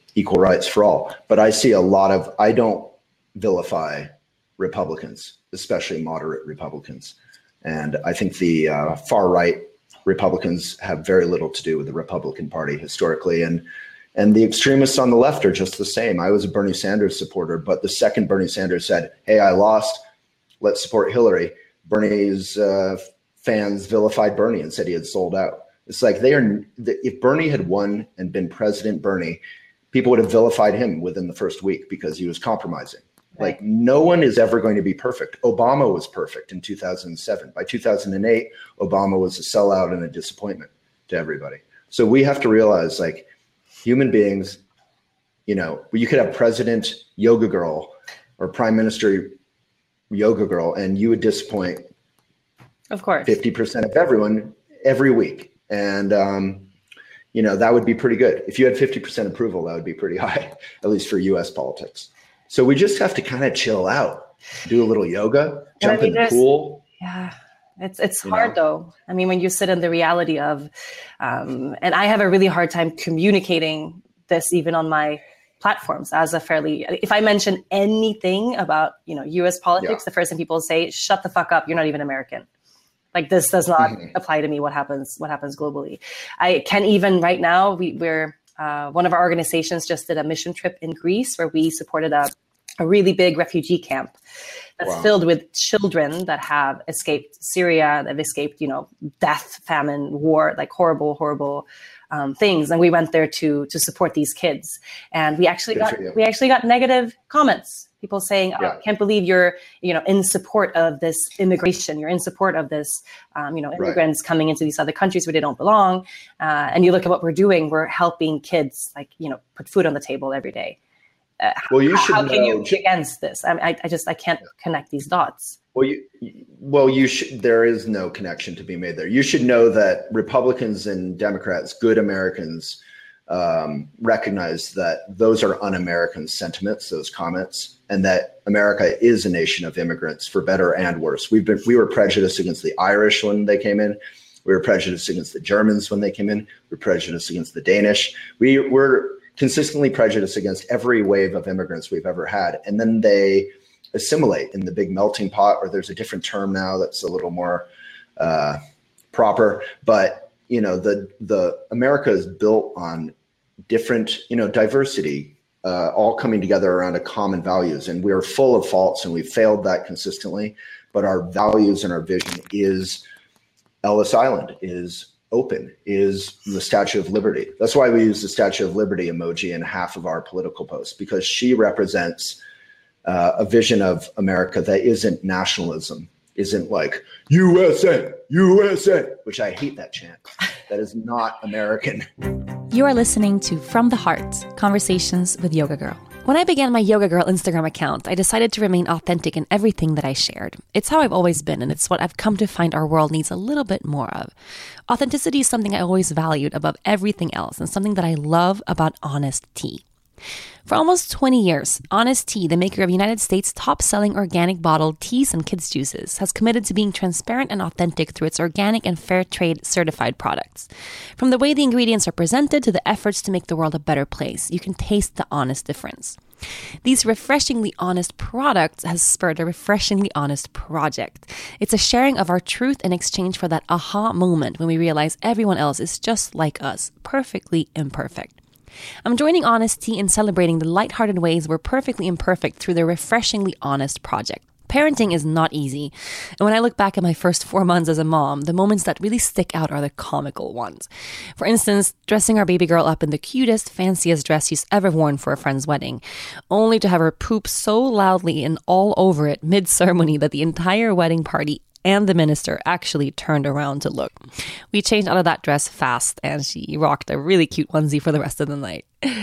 equal rights for all. But I see a lot of, I don't vilify Republicans, especially moderate Republicans. And I think the uh, far right Republicans have very little to do with the Republican Party historically. And and the extremists on the left are just the same. I was a Bernie Sanders supporter, but the second Bernie Sanders said, hey, I lost, let's support Hillary, Bernie's uh, fans vilified Bernie and said he had sold out. It's like they are, if Bernie had won and been President Bernie, people would have vilified him within the first week because he was compromising. Right. Like no one is ever going to be perfect. Obama was perfect in two thousand seven. By two thousand eight, Obama was a sellout and a disappointment to everybody. So we have to realize, like, human beings, you know, you could have President Yoga Girl or Prime Minister Yoga Girl, and you would disappoint, of course, fifty percent of everyone every week. And, um, you know, that would be pretty good. If you had fifty percent approval, that would be pretty high, at least for U S politics. So we just have to kind of chill out, do a little yoga, jump I mean, in the pool. Yeah, it's it's you hard know? though. I mean, when you sit in the reality of, um, and I have a really hard time communicating this even on my platforms as a fairly, if I mention anything about, you know, U S politics, yeah. the first thing people say, shut the fuck up, you're not even American. Like this does not mm-hmm. apply to me, what happens, what happens globally. I can even right now, we, we're, Uh, one of our organizations just did a mission trip in Greece where we supported a, a really big refugee camp that's wow. filled with children that have escaped Syria, that have escaped, you know, death, famine, war, like horrible, horrible um, things. And we went there to to support these kids. And we actually Good got we actually got negative comments. People saying, oh, yeah. I can't believe you're, you know, in support of this immigration. You're in support of this, um, you know, immigrants right. coming into these other countries where they don't belong. Uh, and you look at what we're doing. We're helping kids, like, you know, put food on the table every day. Uh, well, you how, should how know, can you be against this? I, I, I just, I can't yeah. connect these dots. Well, you, well, you should, there is no connection to be made there. You should know that Republicans and Democrats, good Americans, um, recognize that those are un-American sentiments, those comments, and that America is a nation of immigrants for better and worse. We've been, we were prejudiced against the Irish when they came in. We were prejudiced against the Germans when they came in. We were prejudiced against the Danish. We were consistently prejudiced against every wave of immigrants we've ever had. And then they assimilate in the big melting pot, or there's a different term now that's a little more uh, proper. But, you know, the, the America is built on different, you know, diversity, uh, all coming together around a common values. And we're full of faults and we've failed that consistently. But our values and our vision is Ellis Island, is open, is the Statue of Liberty. That's why we use the Statue of Liberty emoji in half of our political posts, because she represents uh, a vision of America that isn't nationalism, isn't like U S A, U S A, which I hate that chant. That is not American. You are listening to From the Heart, Conversations with Yoga Girl. When I began my Yoga Girl Instagram account, I decided to remain authentic in everything that I shared. It's how I've always been, and it's what I've come to find our world needs a little bit more of. Authenticity is something I always valued above everything else, and something that I love about Honest Tea. For almost twenty years, Honest Tea, the maker of United States' top-selling organic bottled teas and kids' juices, has committed to being transparent and authentic through its organic and fair trade certified products. From the way the ingredients are presented to the efforts to make the world a better place, you can taste the honest difference. These refreshingly honest products has spurred a refreshingly honest project. It's a sharing of our truth in exchange for that aha moment when we realize everyone else is just like us, perfectly imperfect. I'm joining Honest Tea in celebrating the lighthearted ways we're perfectly imperfect through the Refreshingly Honest project. Parenting is not easy, and when I look back at my first four months as a mom, the moments that really stick out are the comical ones. For instance, dressing our baby girl up in the cutest, fanciest dress she's ever worn for a friend's wedding, only to have her poop so loudly and all over it mid-ceremony that the entire wedding party and the minister actually turned around to look. We changed out of that dress fast, and she rocked a really cute onesie for the rest of the night.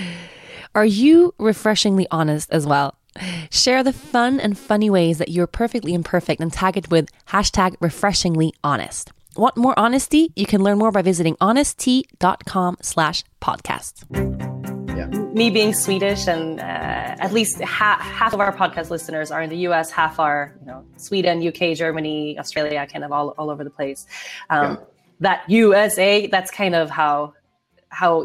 Are you refreshingly honest as well? Share the fun and funny ways that you're perfectly imperfect and tag it with hashtag refreshingly honest. Want more honesty? You can learn more by visiting honesttea.com slash podcast. Yeah. Me being Swedish, and uh, at least ha- half of our podcast listeners are in the U S, half are, you know, Sweden, U K, Germany, Australia, kind of all, all over the place. Um, yeah. That U S A, that's kind of how how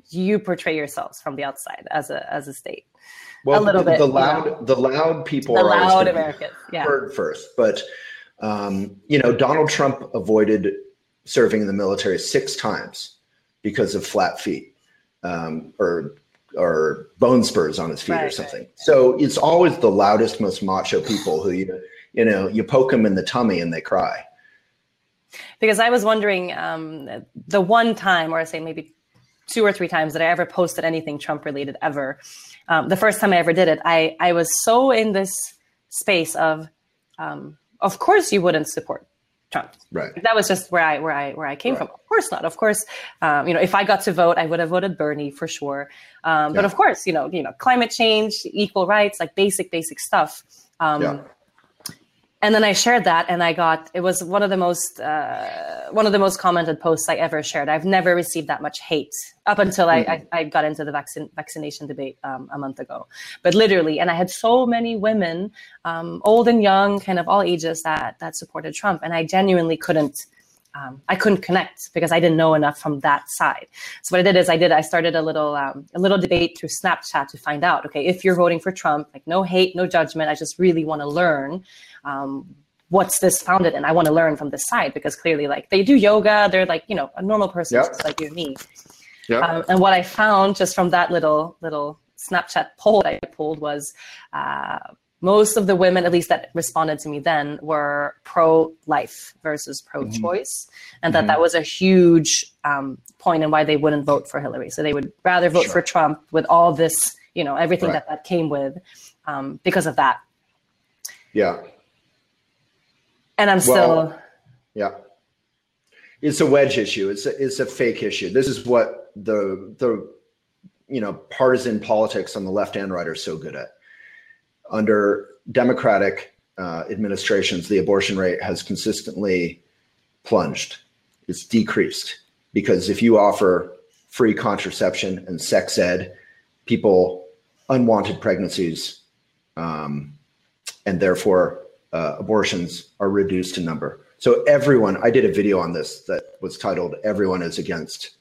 you portray yourselves from the outside as a as a state. Well, a little the, bit. the loud You know? the loud people The are always loud gonna be Americans. Yeah. heard first, but um, you know, Donald Trump avoided serving in the military six times because of flat feet um, or or bone spurs on his feet Right, or something. right. So it's always the loudest, most macho people who you you know you poke them in the tummy and they cry. Because I was wondering, um, the one time, or I say maybe two or three times that I ever posted anything Trump related ever, um, the first time I ever did it, I, I was so in this space of, um, of course you wouldn't support Trump. Right. That was just where I where I where I came Right. from. Of course not. Of course, um, you know, if I got to vote, I would have voted Bernie for sure. Um, But Yeah. of course, you know, you know, climate change, equal rights, like basic basic stuff. Um, Yeah. And then I shared that, and I got it was one of the most uh, one of the most commented posts I ever shared. I've never received that much hate up until I, I, I got into the vaccine vaccination debate um, a month ago. But literally, and I had so many women, um, old and young, kind of all ages, that that supported Trump, and I genuinely couldn't. Um, I couldn't connect because I didn't know enough from that side. So what I did is I did I started a little um, a little debate through Snapchat to find out, okay, if you're voting for Trump, like no hate, no judgment. I just really want to learn um, what's this founded in. I want to learn from this side because clearly, like they do yoga, they're like you know a normal person Yep. just like you and me. Yeah. Um, and what I found just from that little little Snapchat poll that I pulled was. Uh, Most of the women, at least that responded to me then, were pro-life versus pro-choice, mm-hmm. and that mm-hmm. that was a huge um, point in why they wouldn't vote for Hillary. So they would rather vote sure. for Trump with all this, you know, everything right. that that came with um, because of that. Yeah. And I'm still. Well, yeah. It's a wedge issue. It's a, it's a fake issue. This is what the the you know partisan politics on the left and right are so good at. Under Democratic uh, administrations, the abortion rate has consistently plunged. It's decreased because if you offer free contraception and sex ed, people, unwanted pregnancies, um, and therefore uh, abortions are reduced in number. So everyone, I did a video on this that was titled, "Everyone is Against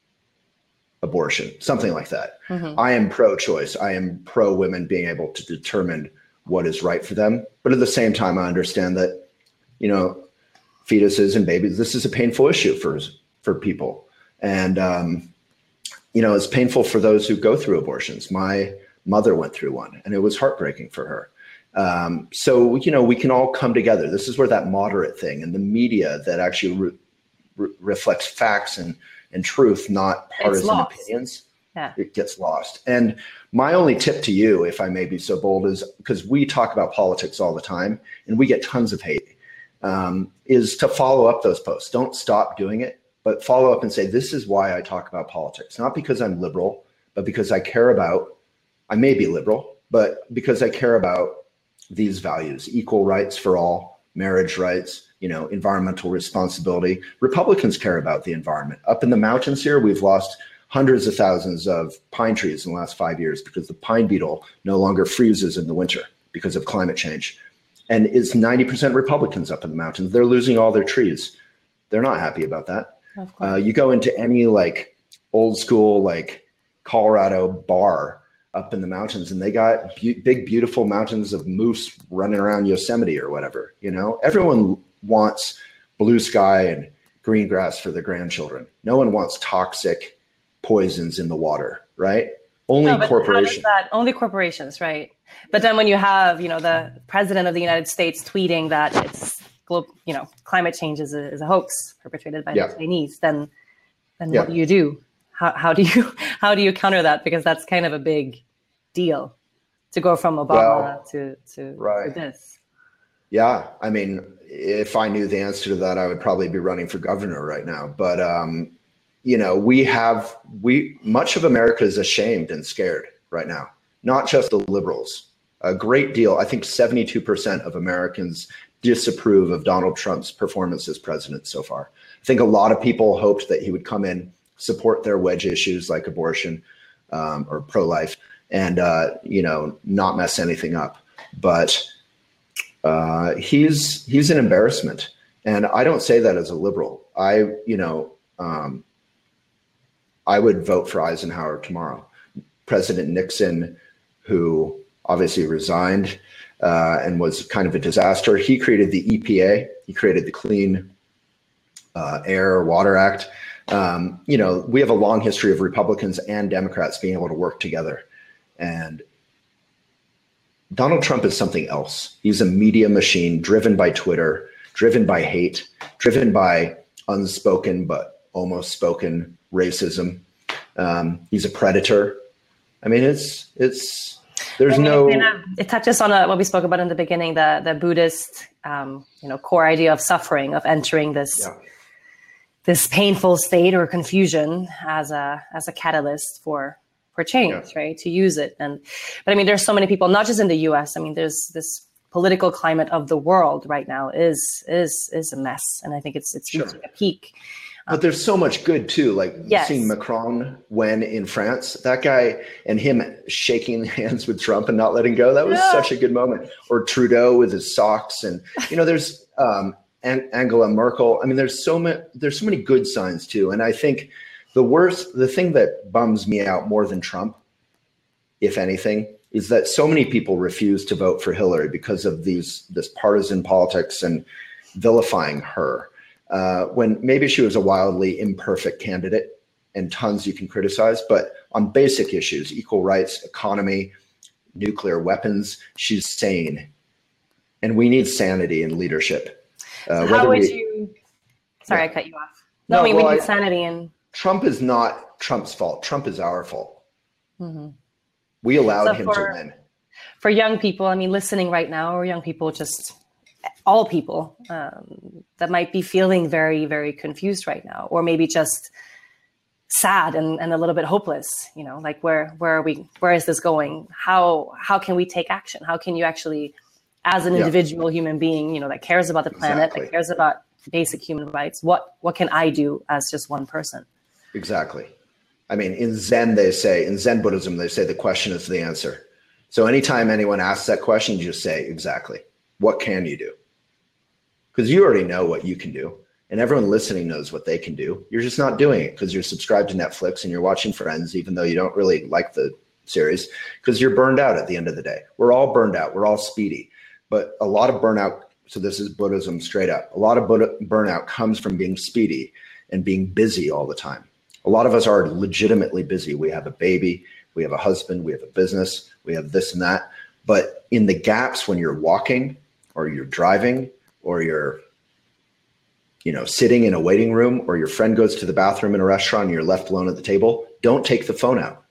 Abortion," something like that. Mm-hmm. I am pro-choice. I am pro-women being able to determine what is right for them. But at the same time, I understand that, you know, fetuses and babies, this is a painful issue for, for people. And, um, you know, it's painful for those who go through abortions. My mother went through one and it was heartbreaking for her. Um, so, you know, we can all come together. This is where that moderate thing and the media that actually re- re- reflects facts and and truth, not partisan opinions, yeah. it gets lost. And my only tip to you, if I may be so bold, is because we talk about politics all the time and we get tons of hate, um, is to follow up those posts. Don't stop doing it, but follow up and say, this is why I talk about politics. Not because I'm liberal, but because I care about, I may be liberal, but because I care about these values, equal rights for all, marriage rights, you know, environmental responsibility. Republicans care about the environment. Up in the mountains here, we've lost hundreds of thousands of pine trees in the last five years because the pine beetle no longer freezes in the winter because of climate change. And it's ninety percent Republicans up in the mountains. They're losing all their trees. They're not happy about that. Of course. Uh, you go into any like old school, like Colorado bar up in the mountains and they got be- big, beautiful mountains of moose running around Yosemite or whatever, you know, everyone wants blue sky and green grass for their grandchildren. No one wants toxic poisons in the water, right? Only no, but corporations. That, only corporations, right? But then when you have, you know, the president of the United States tweeting that it's, you know, climate change is a, is a hoax perpetrated by yeah. the Chinese, then, then yeah. what do you do? How, how do you how do you counter that? Because that's kind of a big deal to go from Obama well, to to, right. to this. Yeah, I mean, if I knew the answer to that, I would probably be running for governor right now. But um, you know, we have we much of America is ashamed and scared right now. Not just the liberals. A great deal. I think seventy-two percent of Americans disapprove of Donald Trump's performance as president so far. I think a lot of people hoped that he would come in, support their wedge issues like abortion um, or pro-life, and uh, you know, not mess anything up. But uh, he's he's an embarrassment, and I don't say that as a liberal. I you know um, I would vote for Eisenhower tomorrow. President Nixon, who obviously resigned uh, and was kind of a disaster, he created the E P A. He created the Clean uh, Air Water Act. Um, you know, we have a long history of Republicans and Democrats being able to work together. And Donald Trump is something else. He's a media machine driven by Twitter, driven by hate, driven by unspoken but almost spoken racism. Um, he's a predator. I mean, it's it's there's I mean, no. You know, it touches on a, what we spoke about in the beginning, the the Buddhist, um, you know, core idea of suffering, of entering this Yeah. this painful state or confusion as a as a catalyst for for change, Yeah. right? To use it, and but I mean, there's so many people, not just in the U S. I mean, there's this political climate of the world right now is is is a mess, and I think it's it's Sure. reaching a peak. But there's so much good too. Like Yes. seeing Macron when in France, that guy and him shaking hands with Trump and not letting go. That was Yeah. such a good moment. Or Trudeau with his socks, and you know, there's um, An- Angela Merkel. I mean, there's so many. There's so many good signs too. And I think the worst, the thing that bums me out more than Trump, if anything, is that so many people refuse to vote for Hillary because of these this partisan politics and vilifying her. Uh, when maybe she was a wildly imperfect candidate and tons you can criticize, but on basic issues, equal rights, economy, nuclear weapons, she's sane. And we need sanity in leadership. Uh, How would we, you? Sorry, Yeah. I cut you off. No, No, I mean well, we need I- sanity and. Trump is not Trump's fault. Trump is our fault. Mhm. We allowed So him for- to win. For young people, I mean, listening right now, or young people, just all people um, that might be feeling very, very confused right now, or maybe just sad and, and a little bit hopeless, you know, like where where are we, where is this going? How how can we take action? How can you actually, as an Yeah. individual human being, you know, that cares about the planet, Exactly. that cares about basic human rights, what what can I do as just one person? Exactly. I mean, in Zen, they say, in Zen Buddhism, they say the question is the answer. So anytime anyone asks that question, you just say, exactly. What can you do? Because you already know what you can do. And everyone listening knows what they can do. You're just not doing it because you're subscribed to Netflix and you're watching Friends, even though you don't really like the series, because you're burned out at the end of the day. We're all burned out. We're all speedy. But a lot of burnout, so this is Buddhism straight up, a lot of Buddha, burnout comes from being speedy and being busy all the time. A lot of us are legitimately busy. We have a baby, we have a husband, we have a business, we have this and that. But in the gaps when you're walking or you're driving or you're, you know, sitting in a waiting room, or your friend goes to the bathroom in a restaurant and you're left alone at the table, don't take the phone out.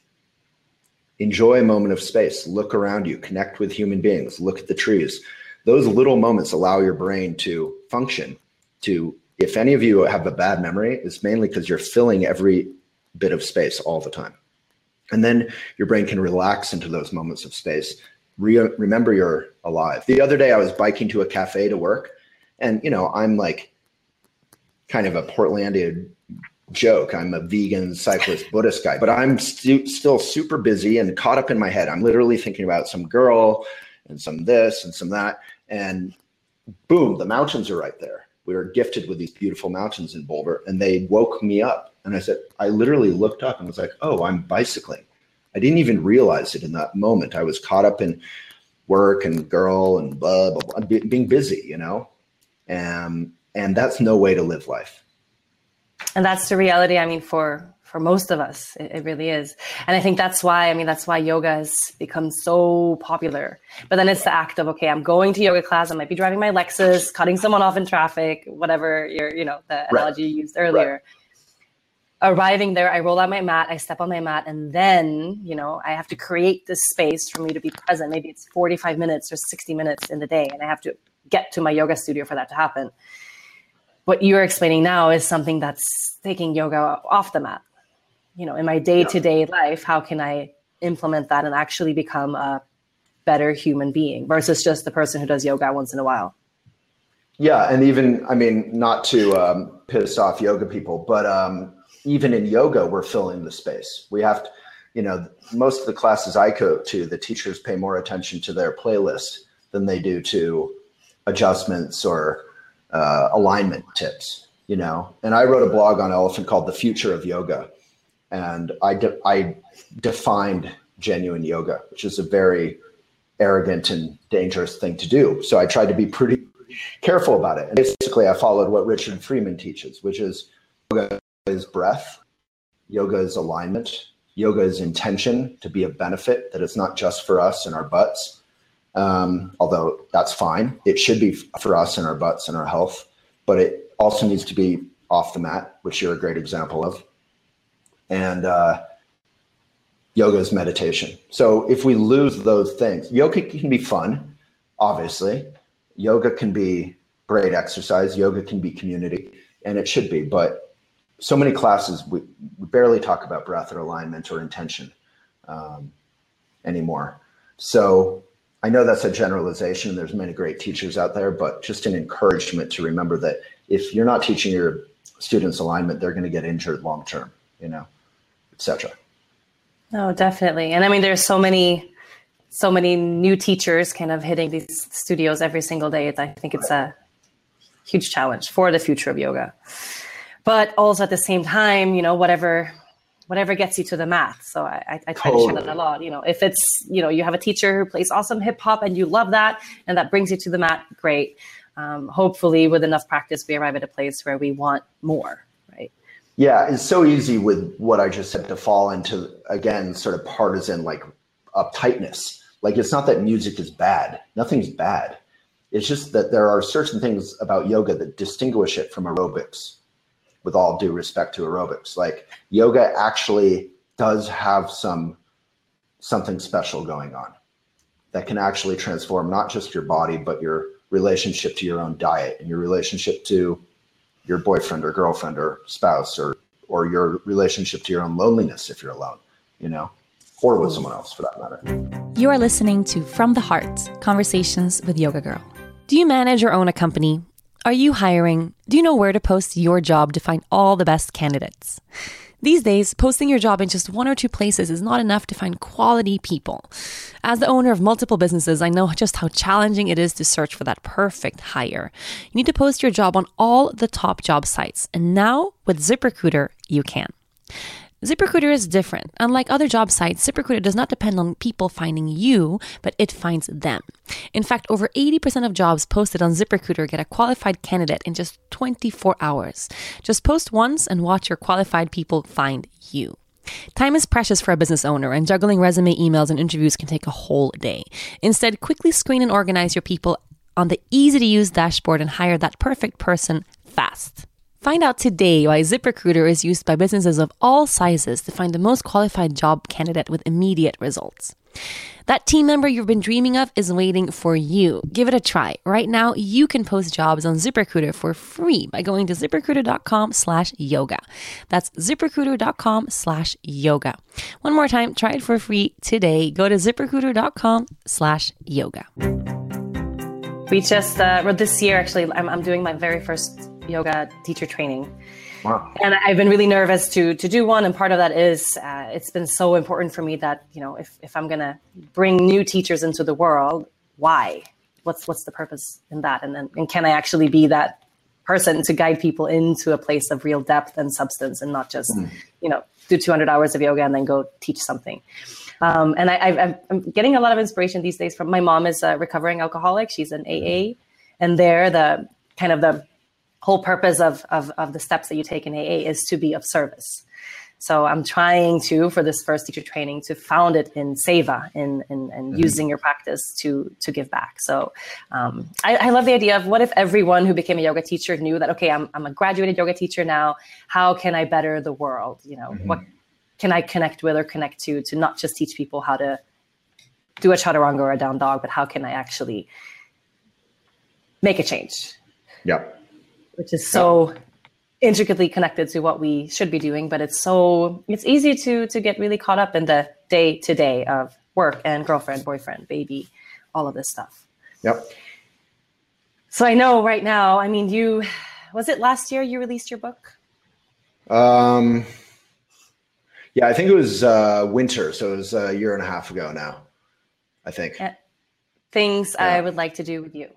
Enjoy a moment of space. Look around you, connect with human beings, look at the trees. Those little moments allow your brain to function. To, if any of you have a bad memory, it's mainly because you're filling every bit of space all the time. And then your brain can relax into those moments of space. Re- remember you're alive. The other day I was biking to a cafe to work, and you know, I'm like kind of a Portlandia joke. I'm a vegan, cyclist, Buddhist guy, but I'm stu- still super busy and caught up in my head. I'm literally thinking about some girl and some this and some that. And boom, the mountains are right there. We were gifted with these beautiful mountains in Boulder, and they woke me up. And I said, I literally looked up and was like, oh, I'm bicycling. I didn't even realize it in that moment. I was caught up in work and girl and blah, blah, blah, being busy, you know? Um, and that's no way to live life. And that's the reality. I mean, for for most of us, it, it really is. And I think that's why, I mean, that's why yoga has become so popular. But then it's the act of, okay, I'm going to yoga class. I might be driving my Lexus, cutting someone off in traffic, whatever your, you know, the analogy you used earlier. Right. Arriving there, I roll out my mat, I step on my mat, and then, you know, I have to create this space for me to be present. Maybe it's forty-five minutes or sixty minutes in the day, and I have to get to my yoga studio for that to happen. What you're explaining now is something that's taking yoga off the mat. You know, in my day-to-day yeah. life, how can I implement that and actually become a better human being versus just the person who does yoga once in a while? Yeah. And even, I mean, not to um, piss off yoga people, but um, even in yoga, we're filling the space. We have to, you know, most of the classes I go to, the teachers pay more attention to their playlist than they do to adjustments or uh, alignment tips, you know. And I wrote a blog on Elephant called The Future of Yoga. And I, de- I defined genuine yoga, which is a very arrogant and dangerous thing to do. So I tried to be pretty careful about it. And basically, I followed what Richard Freeman teaches, which is yoga is breath, yoga is alignment, yoga is intention to be a benefit, that it's not just for us and our butts. Um, although that's fine. It should be for us and our butts and our health, but it also needs to be off the mat, which you're a great example of. And uh, yoga is meditation. So if we lose those things, yoga can be fun, obviously. Yoga can be great exercise. Yoga can be community, and it should be. But so many classes, we, we barely talk about breath or alignment or intention um, anymore. So I know that's a generalization. There's many great teachers out there, but just an encouragement to remember that if you're not teaching your students alignment, they're going to get injured long term, you know, et cetera. No, definitely. And I mean, there's so many, so many new teachers kind of hitting these studios every single day. I think it's a huge challenge for the future of yoga. But also at the same time, you know, whatever whatever gets you to the mat. So I, I try totally. to share that a lot. You know, if it's, you know, you have a teacher who plays awesome hip hop and you love that, and that brings you to the mat, great. Um, hopefully with enough practice, we arrive at a place where we want more, right? Yeah, it's so easy with what I just said to fall into, again, sort of partisan, like uptightness. Like, it's not that music is bad. Nothing's bad. It's just that there are certain things about yoga that distinguish it from aerobics, with all due respect to aerobics. Like, yoga actually does have some something special going on that can actually transform not just your body, but your relationship to your own diet and your relationship to your boyfriend or girlfriend or spouse, or or your relationship to your own loneliness if you're alone, you know, or with someone else for that matter. You are listening to From the Heart, Conversations with Yoga Girl. Do you manage or own a company? Are you hiring? Do you know where to post your job to find all the best candidates? These days, posting your job in just one or two places is not enough to find quality people. As the owner of multiple businesses, I know just how challenging it is to search for that perfect hire. You need to post your job on all the top job sites. And now, with ZipRecruiter, you can. ZipRecruiter is different. Unlike other job sites, ZipRecruiter does not depend on people finding you, but it finds them. In fact, over eighty percent of jobs posted on ZipRecruiter get a qualified candidate in just twenty-four hours. Just post once and watch your qualified people find you. Time is precious for a business owner, and juggling resume, emails, and interviews can take a whole day. Instead, quickly screen and organize your people on the easy-to-use dashboard and hire that perfect person fast. Find out today why ZipRecruiter is used by businesses of all sizes to find the most qualified job candidate with immediate results. That team member you've been dreaming of is waiting for you. Give it a try. Right now, you can post jobs on ZipRecruiter for free by going to ZipRecruiter.com slash yoga. That's ZipRecruiter.com slash yoga. One more time, try it for free today. Go to ZipRecruiter.com slash yoga. We just, uh, well, this year, actually, I'm, I'm doing my very first yoga teacher training. Wow. And I've been really nervous to to do one. And part of that is uh, it's been so important for me that, you know, if, if I'm going to bring new teachers into the world, why? What's what's the purpose in that? And then and can I actually be that person to guide people into a place of real depth and substance, and not just, mm. you know, do two hundred hours of yoga and then go teach something. Um, and I, I, I'm getting a lot of inspiration these days from my mom is a recovering alcoholic. She's an A A. And there, the kind of the whole purpose of, of, of the steps that you take in A A is to be of service. So I'm trying to, for this first teacher training, to found it in seva, in, in, in mm-hmm. using your practice to, to give back. So um, I, I love the idea of what if everyone who became a yoga teacher knew that, okay, I'm, I'm a graduated yoga teacher now. How can I better the world? You know, mm-hmm. what can I connect with or connect to, to not just teach people how to do a chaturanga or a down dog, but how can I actually make a change? Yep. Which is so yeah. intricately connected to what we should be doing, but it's so, it's easy to to get really caught up in the day to day of work and girlfriend, boyfriend, baby, all of this stuff. Yep. So I know right now, I mean, you, was it last year you released your book? Um, yeah, I think it was uh, winter. So it was a year and a half ago now, I think. Uh, things yeah. I would like to do with you.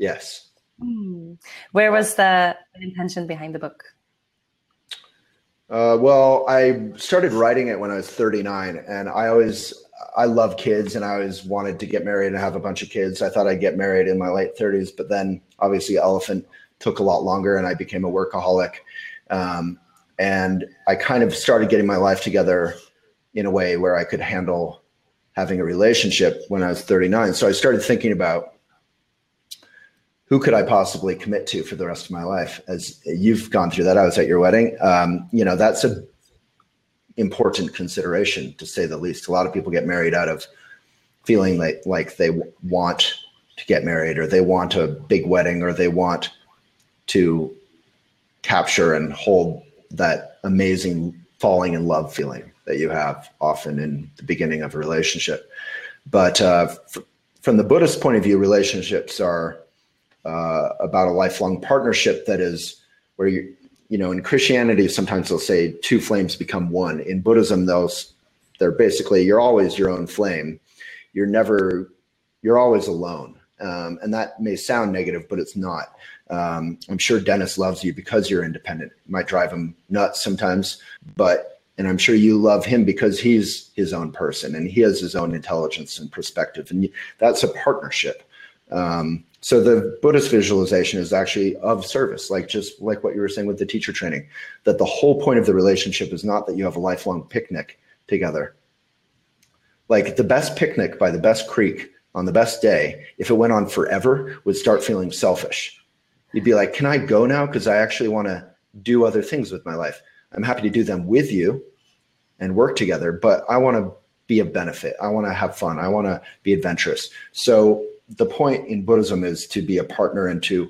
Yes. Hmm. Where was the intention behind the book? Uh, well, I started writing it when I was thirty-nine, and I always, I love kids, and I always wanted to get married and have a bunch of kids. I thought I'd get married in my late thirties, but then obviously Elephant took a lot longer, and I became a workaholic. Um, and I kind of started getting my life together in a way where I could handle having a relationship when I was thirty-nine. So I started thinking about, who could I possibly commit to for the rest of my life? As you've gone through that, I was at your wedding. Um, you know, that's a important consideration, to say the least. A lot of people get married out of feeling like, like they w- want to get married, or they want a big wedding, or they want to capture and hold that amazing falling in love feeling that you have often in the beginning of a relationship. But uh, f- from the Buddhist point of view, relationships are Uh, about a lifelong partnership that is where you, you know, in Christianity, sometimes they'll say two flames become one. In Buddhism, those they're basically, you're always your own flame. You're never, you're always alone. Um, and that may sound negative, but it's not. Um, I'm sure Dennis loves you because you're independent. It might drive him nuts sometimes, but, and I'm sure you love him because he's his own person and he has his own intelligence and perspective. And that's a partnership. Um, So the Buddhist visualization is actually of service, like just like what you were saying with the teacher training, that the whole point of the relationship is not that you have a lifelong picnic together. Like the best picnic by the best creek on the best day, if it went on forever, would start feeling selfish. You'd be like, can I go now? Because I actually want to do other things with my life. I'm happy to do them with you and work together, but I want to be a benefit. I want to have fun. I want to be adventurous. So the point in Buddhism is to be a partner and to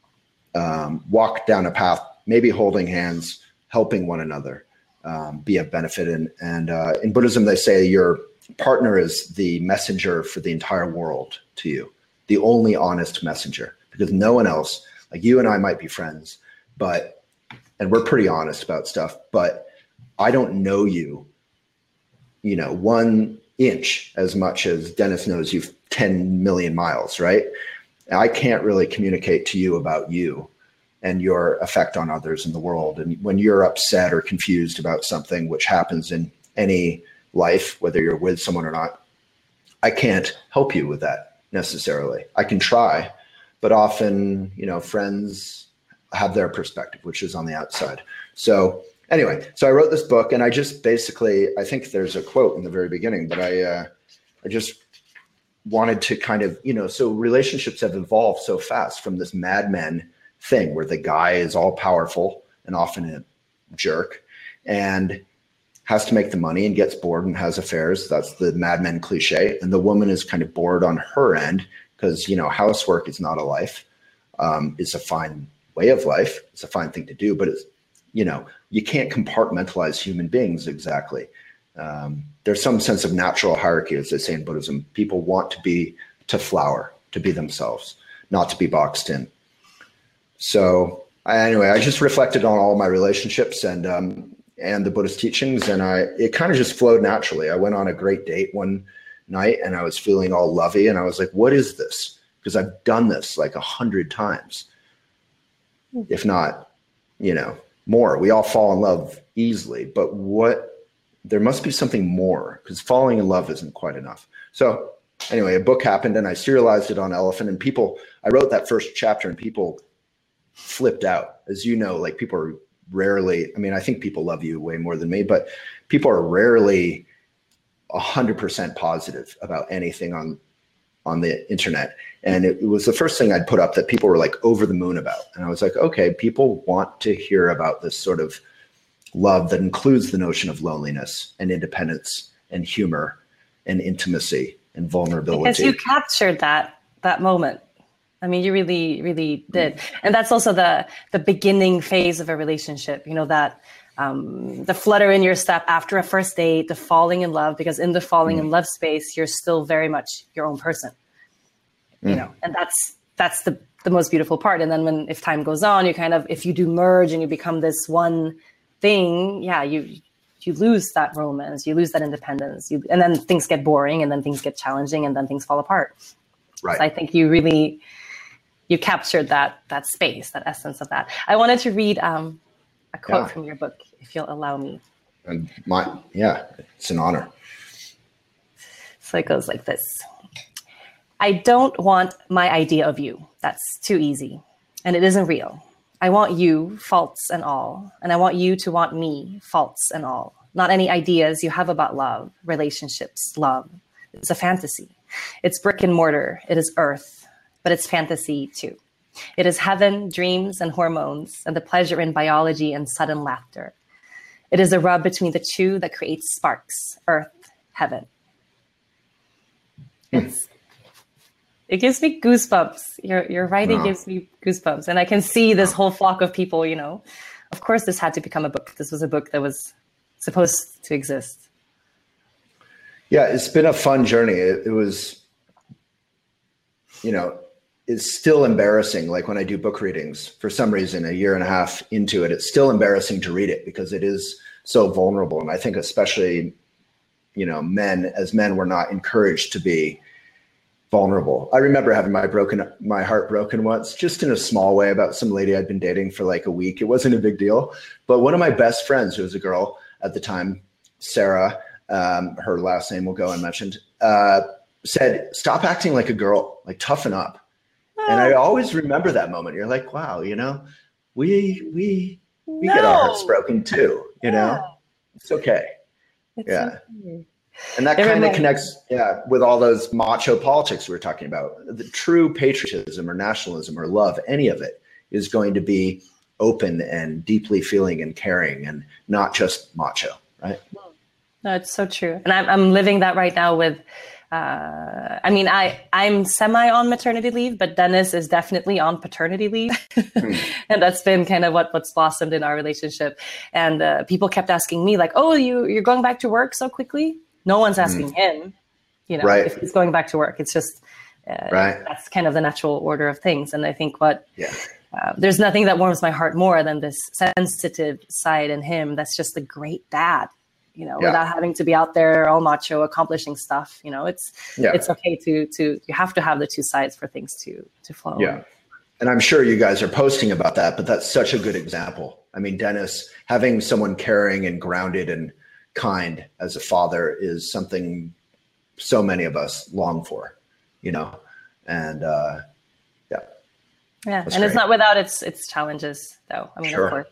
um, walk down a path, maybe holding hands, helping one another, um, be of benefit. And, and uh, in Buddhism, they say your partner is the messenger for the entire world to you, the only honest messenger, because no one else, like you and I might be friends, but, and we're pretty honest about stuff, but I don't know you, you know, one inch as much as Dennis knows you ten million miles, right? I can't really communicate to you about you and your effect on others in the world. And when you're upset or confused about something, which happens in any life, whether you're with someone or not, I can't help you with that necessarily. I can try, but often, you know, friends have their perspective, which is on the outside. So anyway, so I wrote this book, and I just basically, I think there's a quote in the very beginning, but I, uh, I just wanted to kind of, you know, so relationships have evolved so fast from this Mad Men thing where the guy is all powerful and often a jerk and has to make the money and gets bored and has affairs. That's the Mad Men cliche. And the woman is kind of bored on her end because, you know, housework is not a life. Um, it's a fine way of life. It's a fine thing to do, but it's, you know, you can't compartmentalize human beings exactly. Um, there's some sense of natural hierarchy, as they say in Buddhism. People want to be, to flower, to be themselves, not to be boxed in. So I, anyway, I just reflected on all my relationships and, um, and the Buddhist teachings. And I, it kind of just flowed naturally. I went on a great date one night and I was feeling all lovey and I was like, what is this? Because I've done this like a hundred times, if not, you know, more. We all fall in love easily, but what, there must be something more, because falling in love isn't quite enough. So anyway, a book happened and I serialized it on Elephant, and people, I wrote that first chapter and people flipped out. As you know, like people are rarely, I mean, I think people love you way more than me, but people are rarely a hundred percent positive about anything on, on the internet. And it, it was the first thing I'd put up that people were like over the moon about. And I was like, okay, people want to hear about this sort of love that includes the notion of loneliness and independence and humor and intimacy and vulnerability. Because you captured that, that moment. I mean, you really, really did. And that's also the, the beginning phase of a relationship, you know, that um, the flutter in your step after a first date, the falling in love, because in the falling mm. in love space, you're still very much your own person, mm. you know, and that's, that's the, the most beautiful part. And then when, if time goes on, you kind of, if you do merge and you become this one thing, yeah, you, you lose that romance, you lose that independence, you, and then things get boring and then things get challenging and then things fall apart. Right. So I think you really, you captured that, that space, that essence of that. I wanted to read um, a quote Yeah. from your book, if you'll allow me. And my, yeah, it's an honor. So it goes like this. I don't want my idea of you. That's too easy. And it isn't real. I want you, faults and all. And I want you to want me, faults and all. Not any ideas you have about love, relationships, love. It's a fantasy. It's brick and mortar. It is earth, but it's fantasy too. It is heaven, dreams and hormones, and the pleasure in biology and sudden laughter. It is a rub between the two that creates sparks, earth, heaven. It's, it gives me goosebumps. Your, your writing Wow. gives me goosebumps. And I can see this whole flock of people, you know. Of course, this had to become a book. This was a book that was supposed to exist. Yeah, it's been a fun journey. It, it was, you know, it's still embarrassing. Like when I do book readings, for some reason, a year and a half into it, it's still embarrassing to read it because it is so vulnerable. And I think especially, you know, men, as men, we're not encouraged to be vulnerable. I remember having my broken, my heart broken once, just in a small way, about some lady I'd been dating for like a week. It wasn't a big deal. But one of my best friends, who was a girl at the time, Sarah, um, her last name will go unmentioned, uh, said, stop acting like a girl, like toughen up. And I always remember that moment. You're like, wow, you know, we we we No. get our hearts broken too, you know. Yeah. It's okay. It's Yeah. okay. And that It kind of reminds- connects, yeah, with all those macho politics we were talking about. The true patriotism or nationalism or love, any of it, is going to be open and deeply feeling and caring and not just macho, right? No, it's so true. And I'm, I'm living that right now with, uh, I mean, I, I'm semi on maternity leave, but Dennis is definitely on paternity leave. And that's been kind of what, what's blossomed in our relationship. And uh, people kept asking me like, oh, you, you're going back to work so quickly? No one's asking him, you know, Right. if he's going back to work. It's just, uh, Right. that's kind of the natural order of things. And I think what, Yeah. Uh, there's nothing that warms my heart more than this sensitive side in him. That's just a great dad, you know, Yeah. without having to be out there all macho, accomplishing stuff. You know, it's Yeah. it's okay to to you have to have the two sides for things to to flow. Yeah. And I'm sure you guys are posting about that, but that's such a good example. I mean, Dennis, having someone caring and grounded and kind as a father is something so many of us long for, you know, and uh, yeah. Yeah, That's and it's great. not without its its challenges, though. I mean, Sure. of course,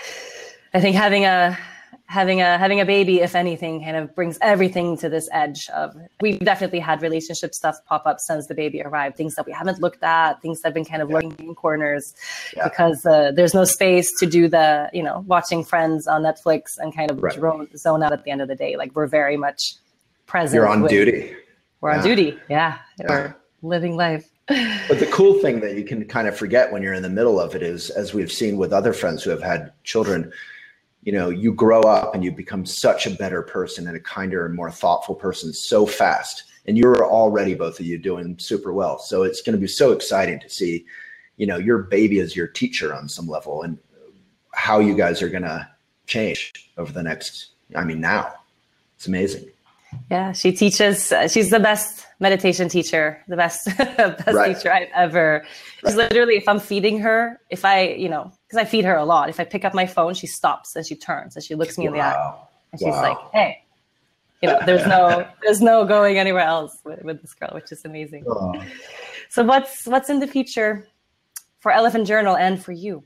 I think having a having a having a baby, if anything, kind of brings everything to this edge of. We've definitely had relationship stuff pop up since the baby arrived. Things that we haven't looked at, things that have been kind of lurking in corners, Yeah. because uh, there's no space to do the you know watching Friends on Netflix and kind of Right. drone, zone out at the end of the day. Like we're very much present. You're on with- duty. We're on Yeah. duty. Yeah, Yeah. we're living life. But the cool thing that you can kind of forget when you're in the middle of it is, as we've seen with other friends who have had children, you know, you grow up and you become such a better person and a kinder and more thoughtful person so fast. And you're already, both of you, doing super well. So it's going to be so exciting to see, you know, your baby as your teacher on some level and how you guys are going to change over the next, I mean, now. It's amazing. Yeah, she teaches. Uh, she's the best meditation teacher, the best best Right. teacher I've ever. She's literally, if I'm feeding her, if I, you know, because I feed her a lot. If I pick up my phone, she stops and she turns and she looks me in the eye Wow. and she's Wow. like, "Hey, you know, there's no there's no going anywhere else with, with this girl," which is amazing. Oh. So what's what's in the future for Elephant Journal and for you?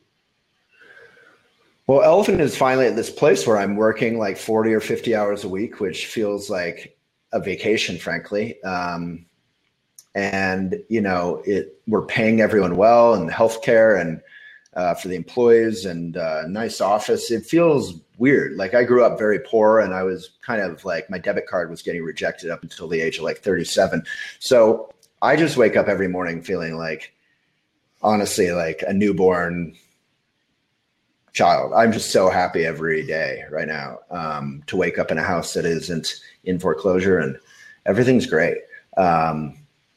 Well, Elephant is finally at this place where I'm working like forty or fifty hours a week, which feels like a vacation, frankly. Um, and, you know, it we're paying everyone well and healthcare and uh, for the employees and uh, nice office. It feels weird. Like I grew up very poor and I was kind of like my debit card was getting rejected up until the age of like thirty-seven. So I just wake up every morning feeling like, honestly, like a newborn child. I'm just so happy every day right now um, to wake up in a house that isn't in foreclosure and everything's great. Um,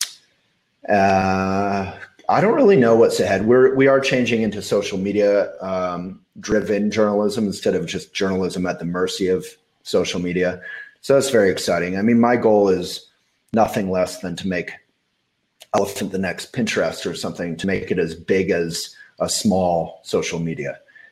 uh, I don't really know what's ahead. We're, we are changing into social media um, driven journalism instead of just journalism at the mercy of social media. So that's very exciting. I mean, my goal is nothing less than to make Elephant the next Pinterest or something, to make it as big as a small social media.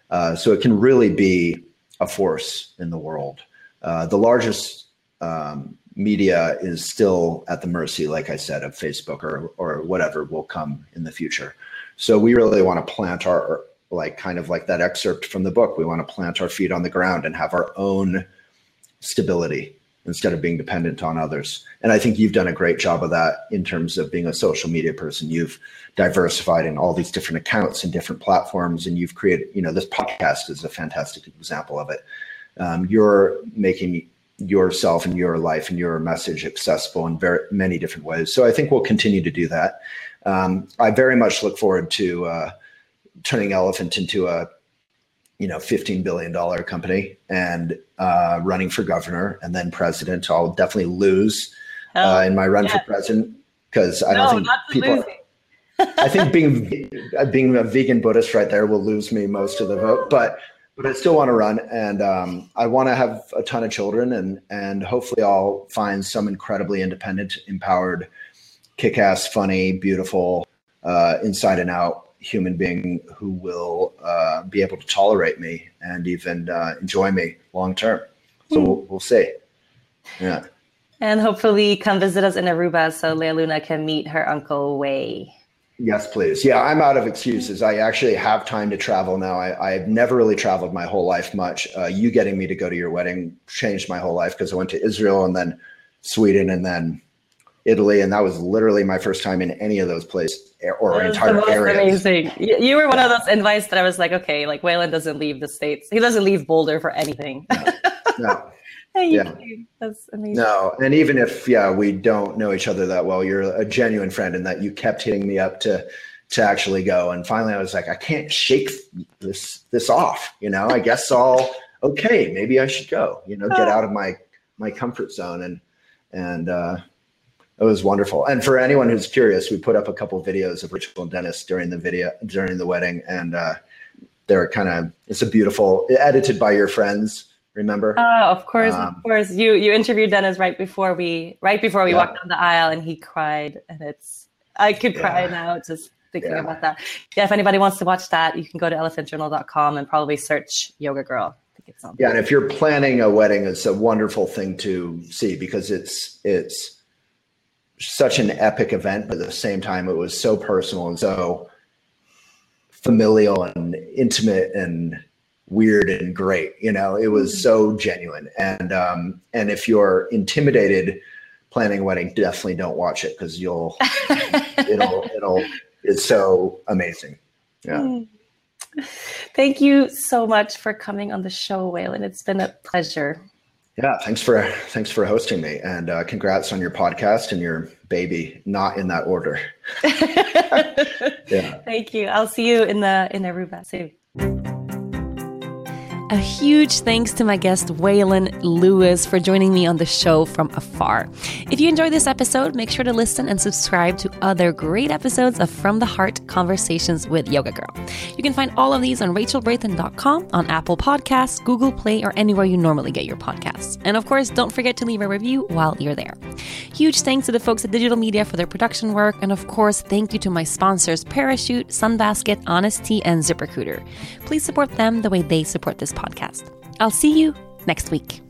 Uh, so it can really be a force in the world. Uh, the largest um, media is still at the mercy, like I said, of Facebook or or whatever will come in the future. So we really want to plant our, like kind of like that excerpt from the book, we want to plant our feet on the ground and have our own stability instead of being dependent on others. And I think you've done a great job of that in terms of being a social media person. You've diversified in all these different accounts and different platforms, and you've created, you know, this podcast is a fantastic example of it. Um, you're making yourself and your life and your message accessible in very many different ways. So I think we'll continue to do that. Um, I very much look forward to uh, turning Elephant into a, you know, fifteen billion dollars company and uh, running for governor and then president. I'll definitely lose uh, in my run yeah. for president because I don't no, think people. Are, I think being being a vegan Buddhist right there will lose me most of the vote, but but I still want to run, and um, I want to have a ton of children, and and hopefully I'll find some incredibly independent, empowered, kick-ass, funny, beautiful, uh, inside and out human being who will uh, be able to tolerate me and even uh, enjoy me long term. So mm. we'll, we'll see. Yeah. And hopefully come visit us in Aruba so Lea Luna can meet her uncle Wei. Yes, please. Yeah, I'm out of excuses. I actually have time to travel now. I, I've never really traveled my whole life much. Uh, you getting me to go to your wedding changed my whole life because I went to Israel and then Sweden and then Italy, and that was literally my first time in any of those places or entire areas. Amazing. You were one of those invites that I was like, okay, like Waylon doesn't leave the States. He doesn't leave Boulder for anything. No. no. Thank yeah. you. That's amazing. No, and even if yeah we don't know each other that well, you're a genuine friend in that you kept hitting me up to to actually go. And finally, I was like, I can't shake this this off. You know, I guess I'll okay, maybe I should go. You know, get out of my my comfort zone and and. uh It was wonderful. And for anyone who's curious, we put up a couple of videos of Rachel and Dennis during the video, during the wedding. And uh, they're kind of, it's a beautiful, edited by your friends, remember? Oh, of course, um, of course. You you interviewed Dennis right before we, right before we yeah. walked down the aisle and he cried. And it's, I could cry yeah. now just thinking yeah. about that. Yeah, if anybody wants to watch that, you can go to elephant journal dot com and probably search Yoga Girl. I think it's on. Yeah, and if you're planning a wedding, it's a wonderful thing to see because it's it's, such an epic event, but at the same time, it was so personal and so familial and intimate and weird and great. You know, it was mm-hmm. so genuine. And um, and if you're intimidated planning a wedding, definitely don't watch it because you'll it'll it'll it's so amazing. Yeah. Mm. Thank you so much for coming on the show, Waylon. It's been a pleasure. Yeah, thanks for thanks for hosting me, and uh, congrats on your podcast and your baby. Not in that order. Yeah. Thank you. I'll see you in the in Aruba soon. A huge thanks to my guest, Waylon Lewis, for joining me on the show from afar. If you enjoyed this episode, make sure to listen and subscribe to other great episodes of From the Heart Conversations with Yoga Girl. You can find all of these on rachel braithen dot com, on Apple Podcasts, Google Play, or anywhere you normally get your podcasts. And of course, don't forget to leave a review while you're there. Huge thanks to the folks at Digital Media for their production work. And of course, thank you to my sponsors, Parachute, Sunbasket, Honest Tea, and ZipRecruiter. Please support them the way they support this podcast. I'll see you next week.